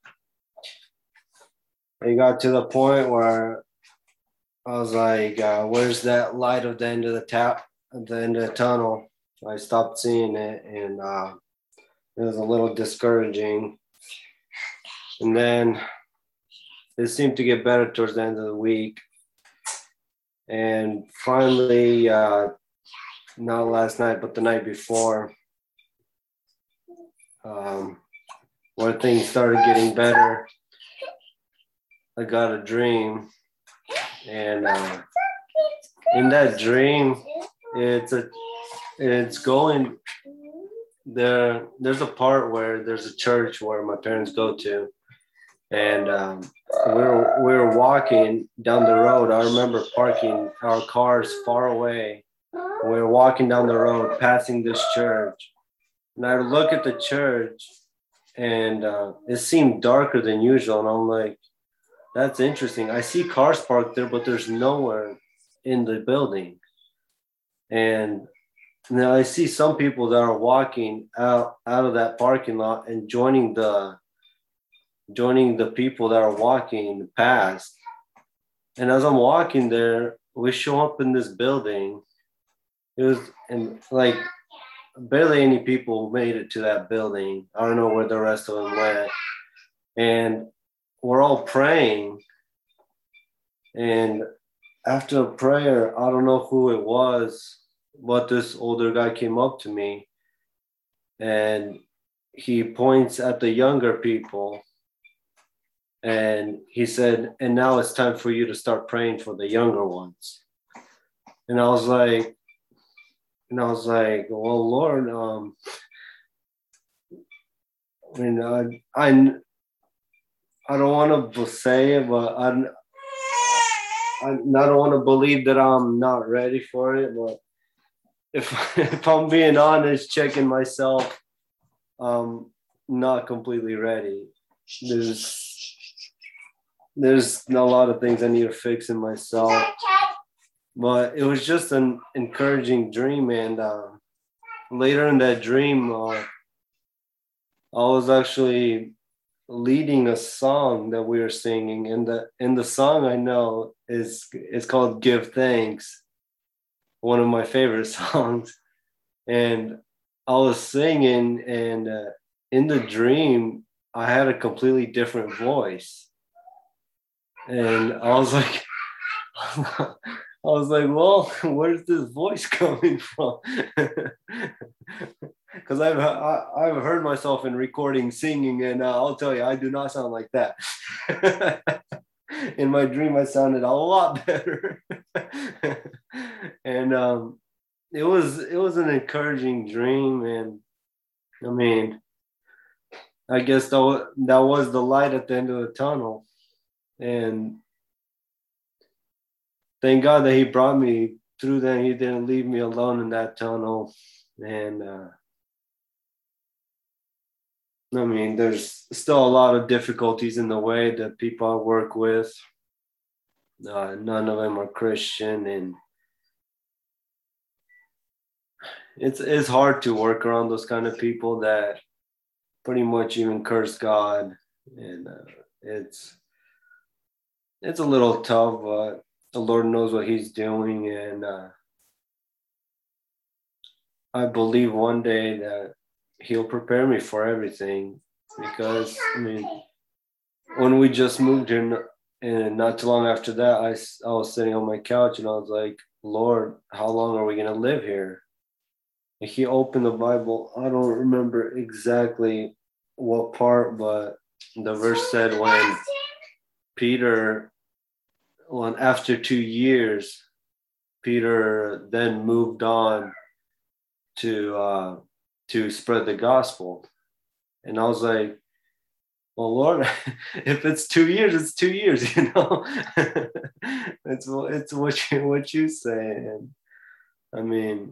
it got to the point where I was like, uh, where's that light at the end of the tap, at the end of the tunnel? I stopped seeing it, and uh, it was a little discouraging. And then it seemed to get better towards the end of the week. And finally, uh, not last night, but the night before, um, when things started getting better, I got a dream. And uh, in that dream, it's a, it's going there. There's a part where there's a church where my parents go to, and um, we were we were walking down the road. I remember parking our cars far away. We were walking down the road, passing this church, and I look at the church, and uh, it seemed darker than usual. And I'm like, that's interesting. I see cars parked there, but there's nowhere in the building. And now I see some people that are walking out, out of that parking lot and joining the joining the people that are walking past. And as I'm walking there, we show up in this building. It was and like barely any people made it to that building. I don't know where the rest of them went. And we're all praying. And after prayer, I don't know who it was, but this older guy came up to me and he points at the younger people. And he said, and now it's time for you to start praying for the younger ones. And I was like, and I was like, well, Lord, um, I mean, I, I, I don't want to say it, but I, I, I don't want to believe that I'm not ready for it. But if, if I'm being honest, checking myself, I'm not completely ready. There's, there's a lot of things I need to fix in myself. But it was just an encouraging dream. And uh, later in that dream, uh, I was actually leading a song that we were singing. And the, and the song I know is, is called Give Thanks, one of my favorite songs. And I was singing, and uh, in the dream, I had a completely different voice. And I was like, I was like, well, where's this voice coming from? Because I've I, I've heard myself in recording singing, and uh, I'll tell you, I do not sound like that. In my dream, I sounded a lot better. And um, it was it was an encouraging dream, and I mean, I guess that was, that was the light at the end of the tunnel, and thank God that he brought me through that. He didn't leave me alone in that tunnel. And uh, I mean, there's still a lot of difficulties in the way that people I work with. Uh, none of them are Christian, and it's it's hard to work around those kind of people that pretty much even curse God, and uh, it's it's a little tough, but the Lord knows what he's doing. And uh, I believe one day that he'll prepare me for everything, because I mean, when we just moved here, and not too long after that, I, I was sitting on my couch and I was like, Lord, how long are we going to live here? And he opened the Bible. I don't remember exactly what part, but the verse said when Peter, when after two years, Peter then moved on to uh, to spread the gospel. And I was like, well, Lord, if it's two years, it's two years, you know. it's it's what you what you say. And I mean,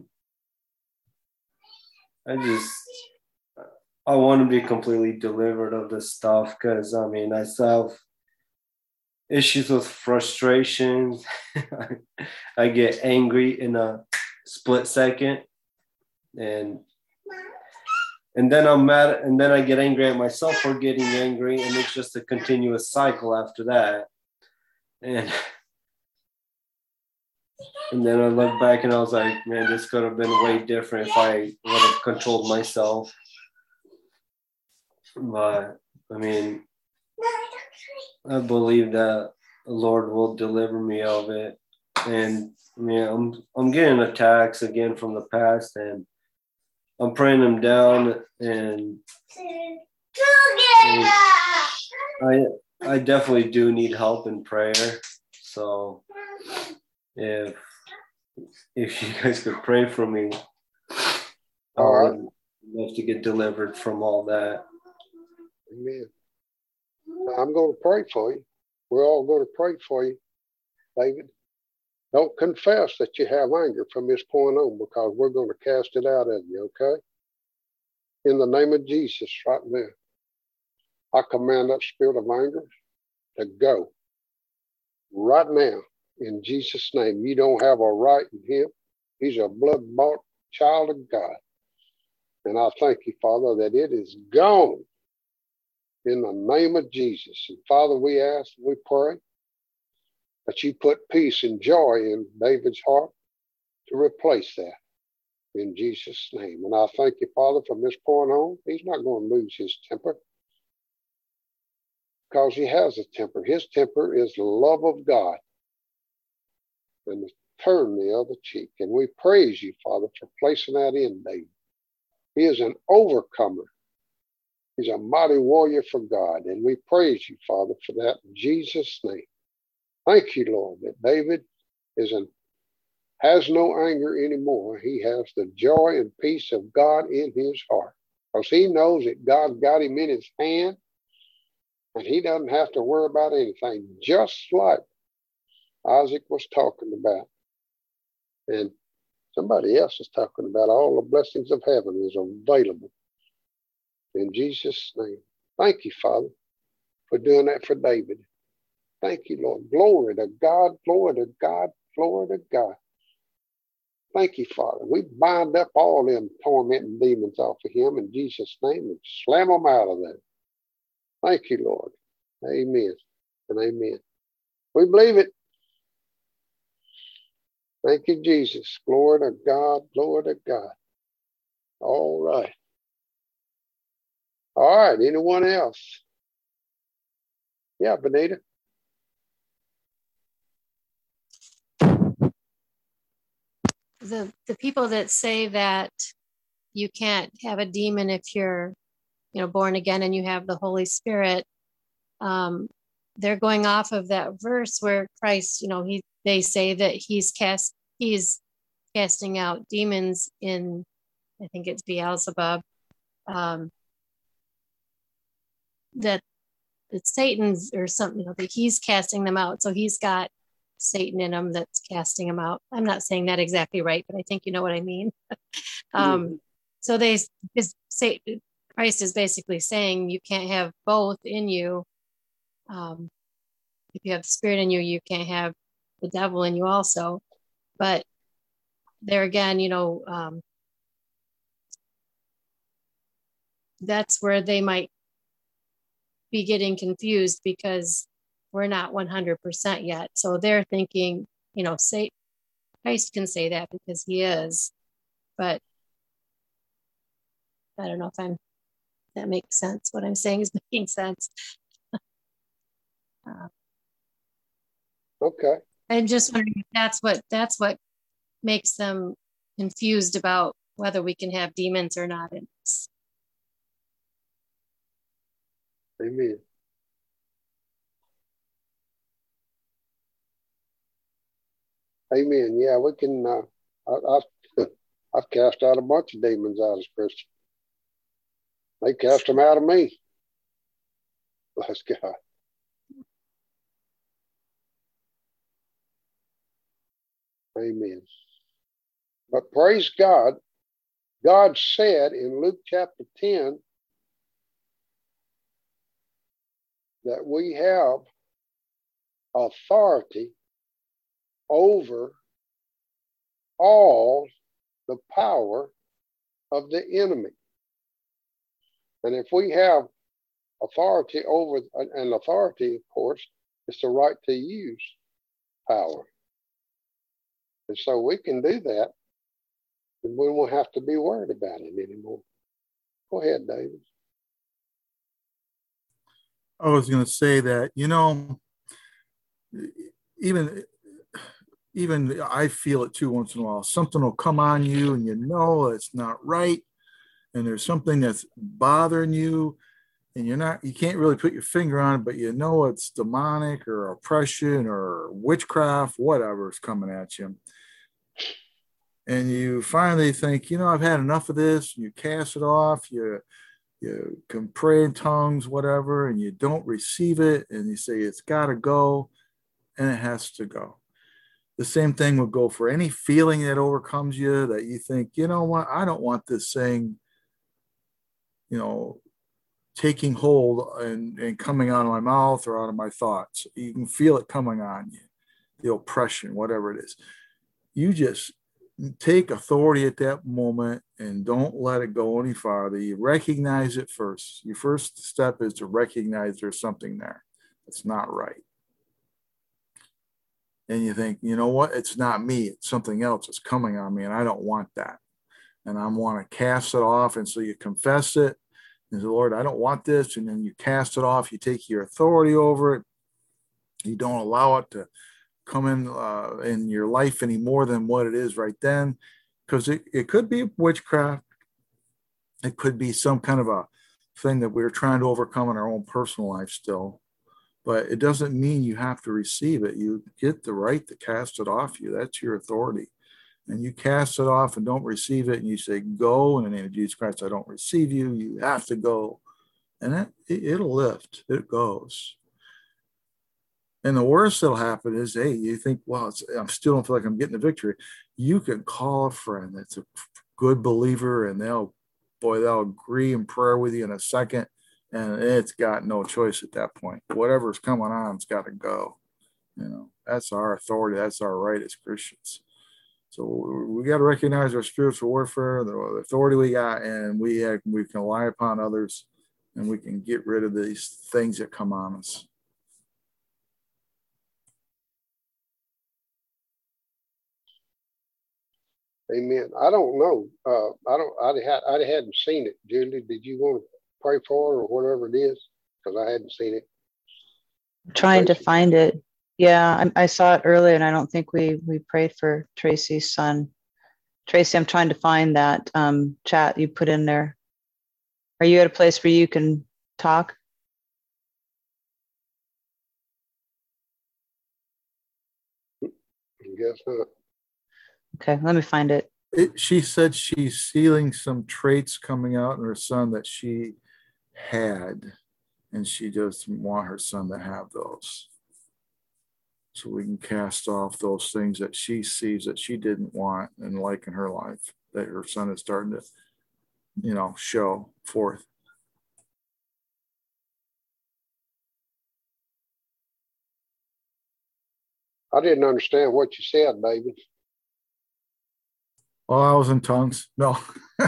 I just I want to be completely delivered of this stuff, because I mean, I still have issues with frustration. I get angry in a split second, and and then I'm mad, and then I get angry at myself for getting angry, and it's just a continuous cycle after that. And and then I look back and I was like, man, this could have been way different if I would have controlled myself. But I mean, I believe that the Lord will deliver me of it. And yeah, I'm I'm getting attacks again from the past, and I'm praying them down. And, and I I definitely do need help in prayer. So if if you guys could pray for me, I would love to get delivered from all that. Amen. I'm going to pray for you. We're all going to pray for you, David. Don't confess that you have anger from this point on, because we're going to cast it out of you, okay? In the name of Jesus right now, I command that spirit of anger to go right now in Jesus' name. You don't have a right in him. He's a blood-bought child of God. And I thank you, Father, that it is gone in the name of Jesus. And Father, we ask, we pray that you put peace and joy in David's heart to replace that in Jesus' name. And I thank you, Father, from this point on, he's not going to lose his temper, because he has a temper. His temper is the love of God and to turn the other cheek. And we praise you, Father, for placing that in David. He is an overcomer. He's a mighty warrior for God. And we praise you, Father, for that in Jesus' name. Thank you, Lord, that David is an, has no anger anymore. He has the joy and peace of God in his heart, because he knows that God got him in his hand, and he doesn't have to worry about anything, just like Isaac was talking about. And somebody else is talking about all the blessings of heaven is available in Jesus' name. Thank you, Father, for doing that for David. Thank you, Lord. Glory to God, glory to God, glory to God. Thank you, Father. We bind up all them tormenting demons off of him in Jesus' name and slam them out of there. Thank you, Lord. Amen and amen. We believe it. Thank you, Jesus. Glory to God, glory to God. All right. All right, anyone else? Yeah, Benita. The, the people that say that you can't have a demon if you're, you know, born again and you have the Holy Spirit, um, they're going off of that verse where Christ, you know, he they say that he's cast he's casting out demons in, I think it's Beelzebub, um, that it's Satan's or something, you know, that he's casting them out. So he's got Satan in him that's casting them out. I'm not saying that exactly right, but I think you know what I mean. um, mm-hmm. So they is say Christ is basically saying you can't have both in you. Um, if you have the Spirit in you, you can't have the devil in you also. But there again, you know, um, that's where they might be getting confused, because we're not one hundred percent yet. So they're thinking, you know, say Christ can say that because he is, but I don't know if I'm, that makes sense. What I'm saying is making sense. uh, okay. I'm just wondering if that's what, that's what makes them confused about whether we can have demons or not in this. Amen. Amen. Yeah, we can. Uh, I, I, I've cast out a bunch of demons out as Christian. They cast them out of me. Bless God. Amen. But praise God. God said in Luke chapter ten that we have authority over all the power of the enemy. And if we have authority over, and authority, of course, is the right to use power. And so we can do that, and we won't have to be worried about it anymore. Go ahead, David. I was going to say that, you know, even even I feel it too once in a while. Something will come on you and you know it's not right. And there's something that's bothering you and you're not, you can't really put your finger on it, but you know it's demonic or oppression or witchcraft, whatever is coming at you. And you finally think, you know, I've had enough of this. You cast it off. You you can pray in tongues, whatever, and you don't receive it. And you say, it's got to go, and it has to go. The same thing would go for any feeling that overcomes you that you think, you know what, I don't want this thing, you know, taking hold and, and coming out of my mouth or out of my thoughts. You can feel it coming on you, the oppression, whatever it is. You just take authority at that moment and don't let it go any farther. You recognize it first. Your first step is to recognize there's something there that's not right. And you think, you know what? It's not me. It's something else that's coming on me, and I don't want that. And I want to cast it off. And so you confess it. And say, Lord, I don't want this. And then you cast it off. You take your authority over it. You don't allow it to come in uh, in your life any more than what it is right then. Because it, it could be witchcraft. It could be some kind of a thing that we're trying to overcome in our own personal life still. But it doesn't mean you have to receive it. You get the right to cast it off you. That's your authority. And you cast it off and don't receive it. And you say, go in the name of Jesus Christ. I don't receive you. You have to go. And it, it, it'll lift. It goes. And the worst that'll happen is, hey, you think, well, it's, I still don't feel like I'm getting the victory. You can call a friend that's a good believer, and they'll, boy, they'll agree in prayer with you in a second. And it's got no choice at that point. Whatever's coming on, it's got to go. You know, that's our authority. That's our right as Christians. So we got to recognize our spiritual warfare, the authority we got, and we have, we can rely upon others, and we can get rid of these things that come on us. Amen. I don't know. Uh, I don't. I had. I hadn't seen it. Julie, did you want to pray for it or whatever it is? Because I hadn't seen it. I'm trying to find it. Yeah, I, I saw it earlier, and I don't think we we prayed for Tracy's son. Tracy, I'm trying to find that um, chat you put in there. Are you at a place where you can talk? I guess not. Okay, let me find it. it. She said she's seeing some traits coming out in her son that she had, and she doesn't want her son to have those. So we can cast off those things that she sees that she didn't want and like in her life, that her son is starting to, you know, show forth. I didn't understand what you said, baby. Oh, I was in tongues. No.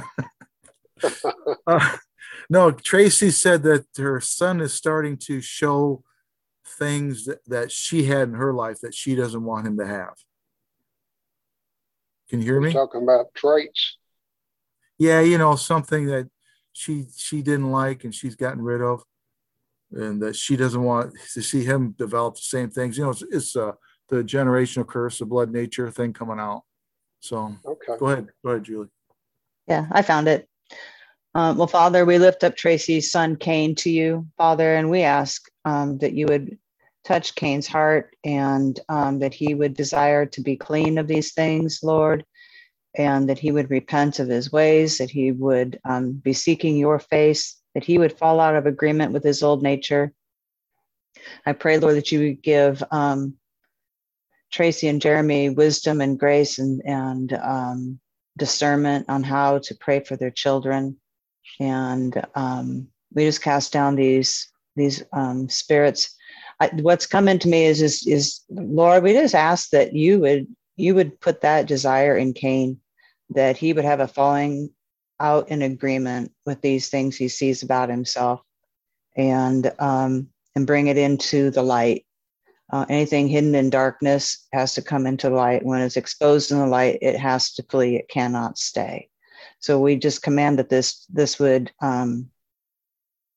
uh, no, Tracy said that her son is starting to show things that, that she had in her life that she doesn't want him to have. Can you hear me? You're talking about traits. Yeah, you know, something that she she didn't like and she's gotten rid of, and that she doesn't want to see him develop the same things. You know, it's, it's uh, the generational curse, the blood nature thing coming out. So okay. Go ahead. Go ahead, Julie. Yeah, I found it. Um, well, Father, we lift up Tracy's son, Cain, to you, Father, and we ask um, that you would touch Cain's heart and um, that he would desire to be clean of these things, Lord, and that he would repent of his ways, that he would um, be seeking your face, that he would fall out of agreement with his old nature. I pray, Lord, that you would give um, Tracy and Jeremy wisdom and grace and, and um, discernment on how to pray for their children. And um, we just cast down these, these um, spirits. I, what's come into me is, is, is, Lord, we just ask that you would, you would put that desire in Cain, that he would have a falling out in agreement with these things he sees about himself, and, um, and bring it into the light. Uh, anything hidden in darkness has to come into light. When it's exposed in the light, it has to flee. It cannot stay. So we just command that this, this would, um,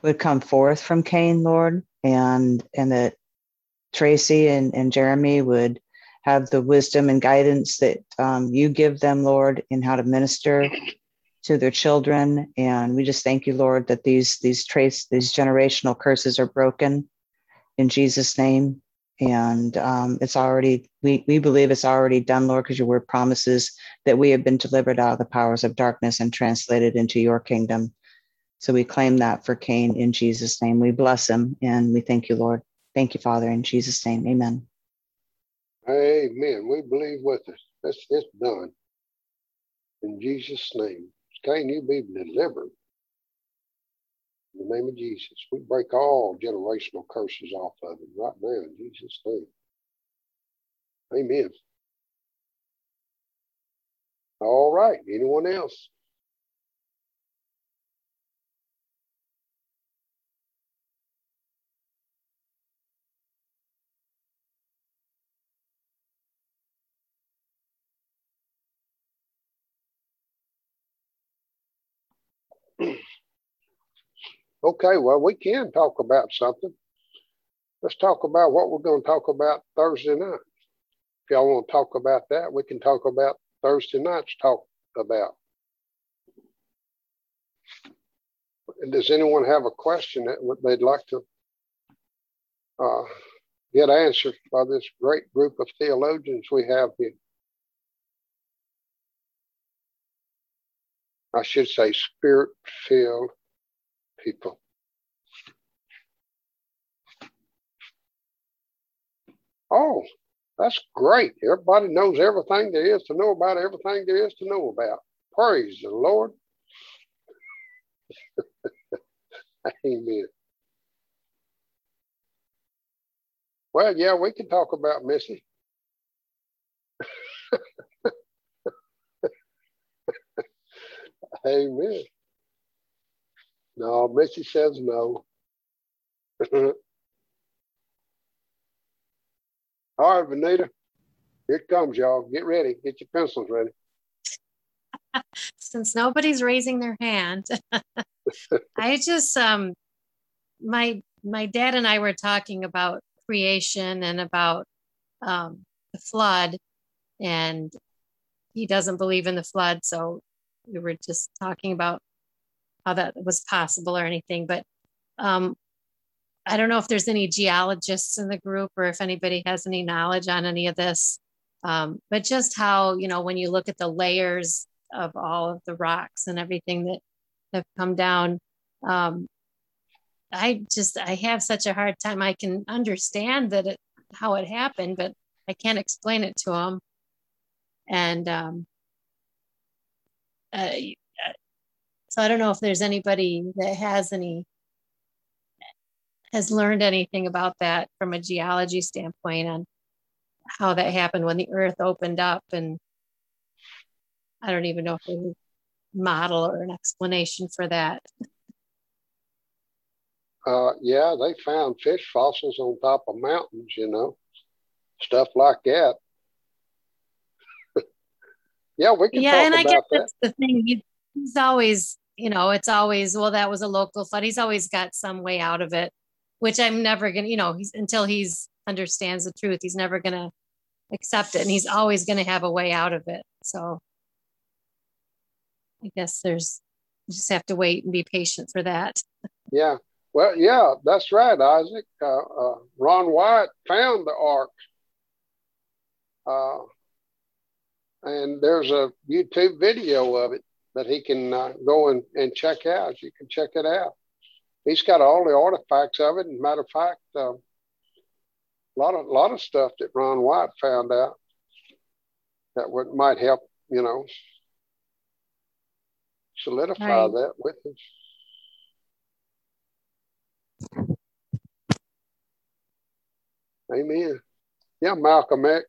would come forth from Cain, Lord, and and that Tracy and, and Jeremy would have the wisdom and guidance that um, you give them, Lord, in how to minister to their children. And we just thank you, Lord, that these these trace these generational curses are broken in Jesus' name. And um, it's already, we, we believe it's already done, Lord, because your word promises that we have been delivered out of the powers of darkness and translated into your kingdom. So we claim that for Cain in Jesus' name. We bless him and we thank you, Lord. Thank you, Father, in Jesus' name. Amen. Amen. We believe with us. It's, it's done. In Jesus' name. Cain, you be delivered. In the name of Jesus. We break all generational curses off of him right now in Jesus' name. Amen. All right. Anyone else? Okay, well, we can talk about something. Let's talk about what we're going to talk about Thursday night. If y'all want to talk about that, we can talk about Thursday night's talk about. And does anyone have a question that they'd like to uh, get answered by this great group of theologians we have here? I should say spirit-filled people. Oh, that's great. Everybody knows everything there is to know about everything there is to know about. Praise the Lord. Amen. Well, yeah, we can talk about Missy. Amen. No, Missy says no. All right, Vanita. Here it comes, y'all. Get ready. Get your pencils ready. Since nobody's raising their hand, I just um my my dad and I were talking about creation and about um the flood, and he doesn't believe in the flood, so we were just talking about how that was possible or anything. But um I don't know if there's any geologists in the group or if anybody has any knowledge on any of this. Um, but just how, you know, when you look at the layers of all of the rocks and everything that have come down, um, I just, I have such a hard time. I can understand that it, how it happened, but I can't explain it to them. And um, uh, so I don't know if there's anybody that has any has learned anything about that from a geology standpoint on how that happened when the earth opened up. And I don't even know if there's a model or an explanation for that. Uh, yeah, they found fish fossils on top of mountains, you know, stuff like that. Yeah, we can yeah, talk and I about guess that. that's the thing. He, he's always, you know, it's always, well, that was a local flood. He's always got some way out of it, which I'm never going to, you know, he's until he's understands the truth, he's never going to accept it. And he's always going to have a way out of it. So I guess there's, you just have to wait and be patient for that. Yeah. Well, yeah, that's right, Isaac. Uh, uh, Ron Wyatt found the ark. Uh, and there's a YouTube video of it that he can uh, go and, and check out. You can check it out. He's got all the artifacts of it. And matter of fact, uh, a lot of lot of stuff that Ron Wyatt found out that would might help, you know, solidify Right. that with us. Amen. Yeah, Malcolm X.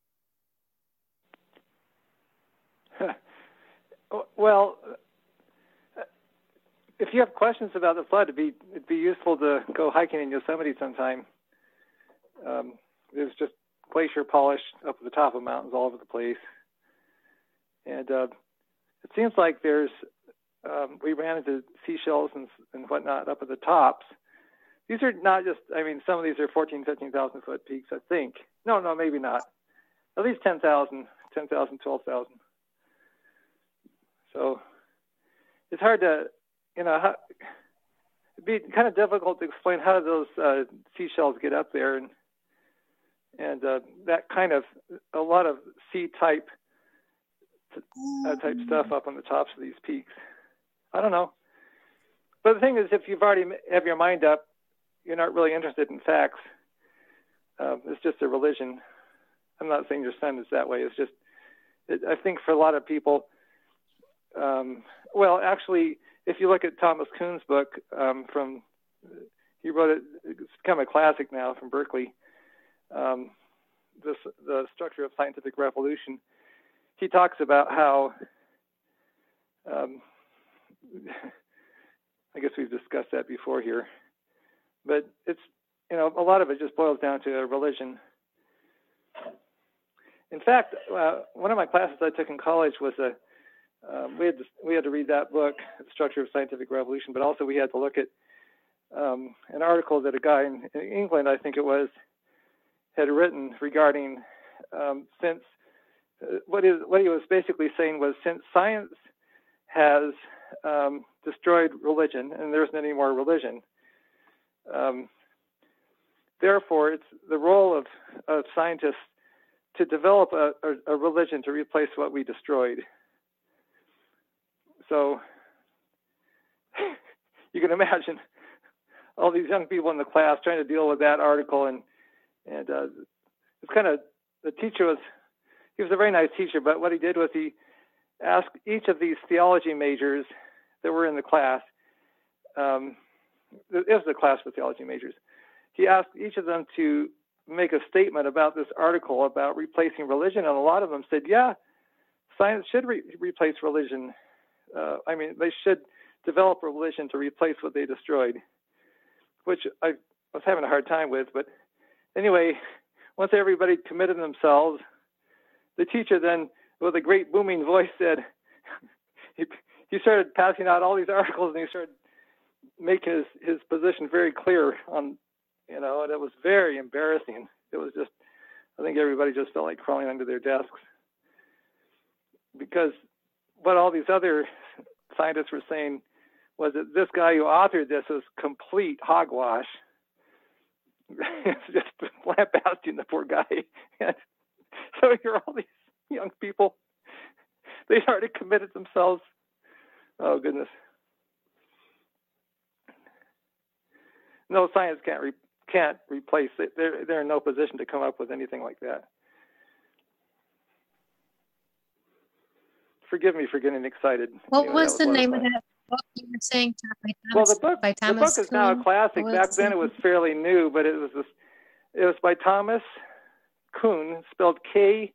Well, if you have questions about the flood, it'd be it'd be useful to go hiking in Yosemite sometime. Um, there's just glacier polish up at the top of mountains all over the place, and uh, it seems like there's um, we ran into seashells and, and whatnot up at the tops. These are not just, I mean, some of these are fourteen, fifteen thousand foot peaks, I think. No, no, maybe not. At least ten thousand, ten thousand, twelve thousand. So it's hard to, you know, how, it'd be kind of difficult to explain how those uh, seashells get up there, and and uh, that kind of, a lot of C-type uh, type stuff up on the tops of these peaks. I don't know. But the thing is, if you've already have your mind up, you're not really interested in facts. Uh, it's just a religion. I'm not saying your son is that way. It's just, it, I think for a lot of people, um, well, actually, if you look at Thomas Kuhn's book, um, from, he wrote it, it's become a classic now, from Berkeley, um, this, the Structure of Scientific Revolution. He talks about how, um, I guess we've discussed that before here, but it's, you know, a lot of it just boils down to a religion. In fact, uh, one of my classes I took in college was a, um, we had to, we had to read that book, The Structure of Scientific Revolution, but also we had to look at um, an article that a guy in, in England, I think it was, had written regarding um, since uh, what is what he was basically saying was, since science has um, destroyed religion and there isn't any more religion, um, therefore it's the role of, of scientists to develop a, a, a religion to replace what we destroyed. So you can imagine all these young people in the class trying to deal with that article, and and uh, it's kind of, the teacher was, he was a very nice teacher, but what he did was he asked each of these theology majors that were in the class, um, it was the class for theology majors, he asked each of them to make a statement about this article about replacing religion, and a lot of them said, yeah, science should re- replace religion. Uh, I mean, they should develop a religion to replace what they destroyed, which I was having a hard time with. But anyway, once everybody committed themselves, the teacher then, with a great booming voice, said, he, he started passing out all these articles, and he started making his, his position very clear on, you know, and it was very embarrassing. It was just, I think everybody just felt like crawling under their desks, because what all these other scientists were saying was that this guy who authored this was complete hogwash. It's just lambasting the poor guy. And so here are all these young people. They already committed themselves. Oh, goodness. No, science can't re- can't replace it. They're, they're in no position to come up with anything like that. Forgive me for getting excited. What anyway, was the was name of fun. that book you were saying? By Thomas, Well, the book, by the Thomas book is now a Kuhn? classic. What Back was then it was fairly new, but it was this, it was by Thomas Kuhn, spelled K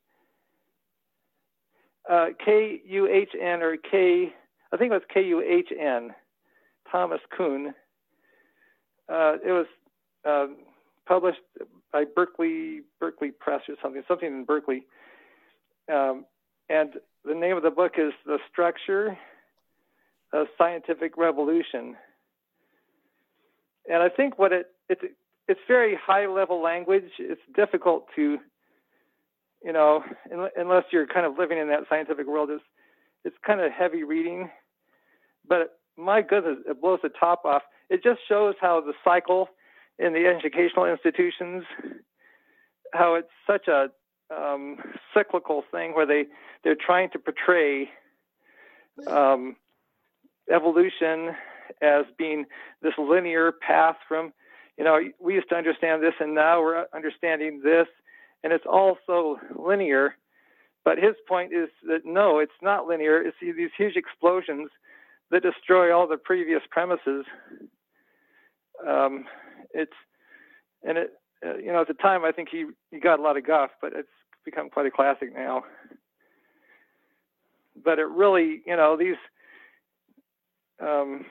uh, K U H N or K, I think it was K U H N, Thomas Kuhn. Uh, it was uh, published by Berkeley Berkeley Press or something, something in Berkeley. Um, and the name of the book is The Structure of Scientific Revolution. And I think what it, it's, it's very high level language. It's difficult to, you know, unless you're kind of living in that scientific world, it's, it's kind of heavy reading. But my goodness, it blows the top off. It just shows how the cycle in the educational institutions, how it's such a um, cyclical thing where they, they're trying to portray um, evolution as being this linear path from, you know, we used to understand this and now we're understanding this, and it's all so linear. But his point is that no, it's not linear. It's these huge explosions that destroy all the previous premises. Um, it's, and it, uh, you know, at the time I think he, he got a lot of guff, but it's become quite a classic now. But it really, you know, these, um,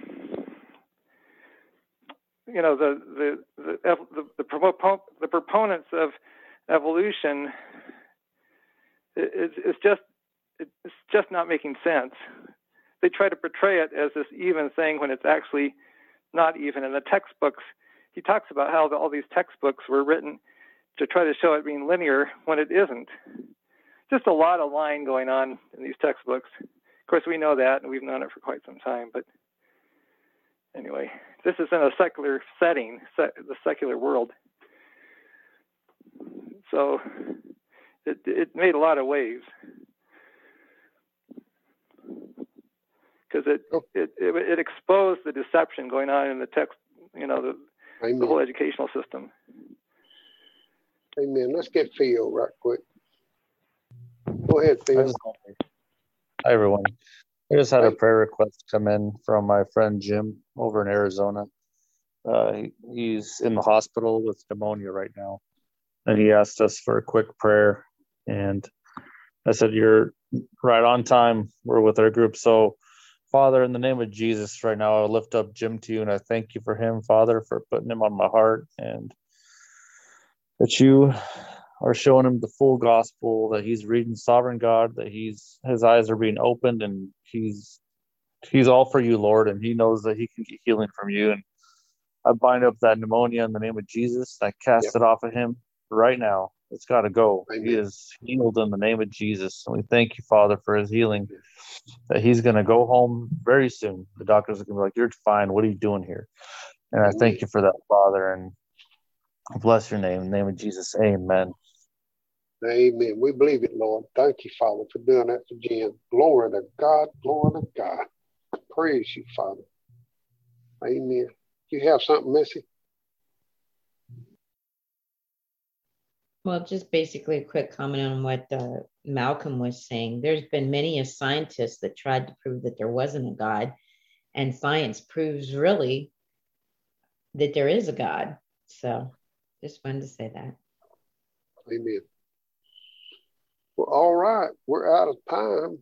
you know, the the the the, the, propo- the proponents of evolution, it, it's, it's just it's just not making sense. they try to portray it as this even thing when it's actually not even. In the textbooks, he talks about how the, all these textbooks were written to try to show it being linear when it isn't. Just a lot of lying going on in these textbooks. Of course, we know that, and we've known it for quite some time. But anyway, this is in a secular setting, se- the secular world. So it, it made a lot of waves. Because it, it, it it exposed the deception going on in the text, you know, the, the whole educational system. Amen. Let's get Phil right quick. Go ahead, Phil. Hi, everyone. I just had a prayer request come in from my friend Jim over in Arizona. Uh, he, he's in the hospital with pneumonia right now, and he asked us for a quick prayer. And I said, "You're right on time. We're with our group." So, Father, in the name of Jesus, right now, I lift up Jim to you, and I thank you for him, Father, for putting him on my heart, and that you are showing him the full gospel, that he's reading Sovereign God, that he's his eyes are being opened, and he's he's all for you, Lord, and he knows that he can get healing from you. And I bind up that pneumonia in the name of Jesus. I cast yep. it off of him right now. It's got to go. Amen. He is healed in the name of Jesus. And we thank you, Father, for his healing, that he's going to go home very soon. The doctors are going to be like, "You're fine. What are you doing here?" And I thank you for that, Father, and bless your name. In the name of Jesus, amen. Amen. We believe it, Lord. Thank you, Father, for doing that for Jim. Glory to God. Glory to God. Praise you, Father. Amen. You have something, Missy? Well, just basically a quick comment on what uh, Malcolm was saying. There's been many a scientist that tried to prove that there wasn't a God, and science proves really that there is a God. So just wanted to say that. Amen. Well, all right. We're out of time.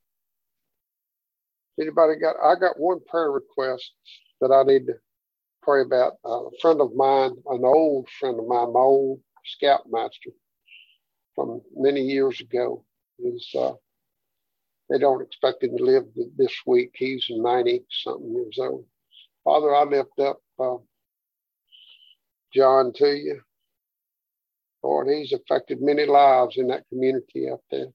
Anybody got, I got one prayer request that I need to pray about. Uh, a friend of mine, an old friend of mine, my old scoutmaster from many years ago, is uh, they don't expect him to live this week. He's ninety something years old. Father, I lift up uh, John to you. Lord, he's affected many lives in that community out there.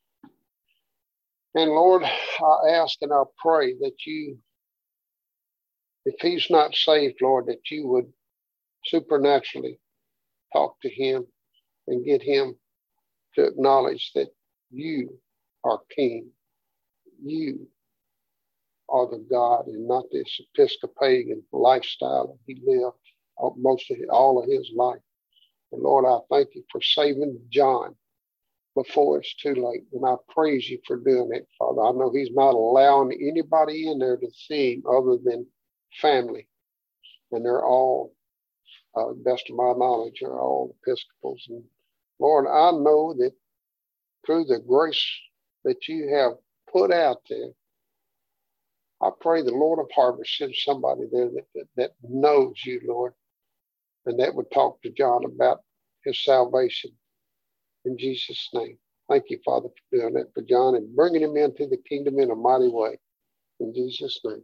And Lord, I ask and I pray that you, if he's not saved, Lord, that you would supernaturally talk to him and get him to acknowledge that you are King. You are the God and not this Episcopalian lifestyle that he lived most of all of his life. And Lord, I thank you for saving John before it's too late. And I praise you for doing it, Father. I know he's not allowing anybody in there to see him other than family. And they're all, uh, best of my knowledge, are all Episcopals. And Lord, I know that through the grace that you have put out there, I pray the Lord of Harvest sends somebody there that, that, that knows you, Lord, and that would talk to John about his salvation. In Jesus' name. Thank you, Father, for doing that for John and bringing him into the kingdom in a mighty way. In Jesus' name,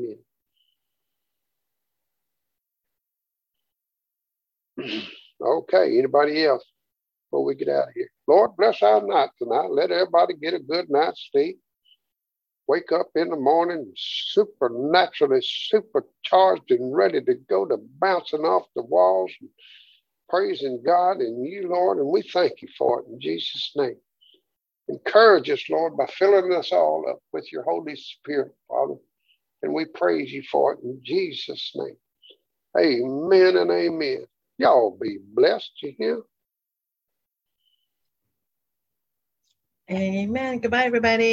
amen. Okay, anybody else before we get out of here? Lord, bless our night tonight. Let everybody get a good night's sleep. Wake up in the morning supernaturally supercharged and ready to go to bouncing off the walls and praising God and you, Lord, and we thank you for it in Jesus' name. Encourage us, Lord, by filling us all up with your Holy Spirit, Father, and we praise you for it in Jesus' name. Amen and amen. Y'all be blessed, you hear? Amen. Goodbye, everybody.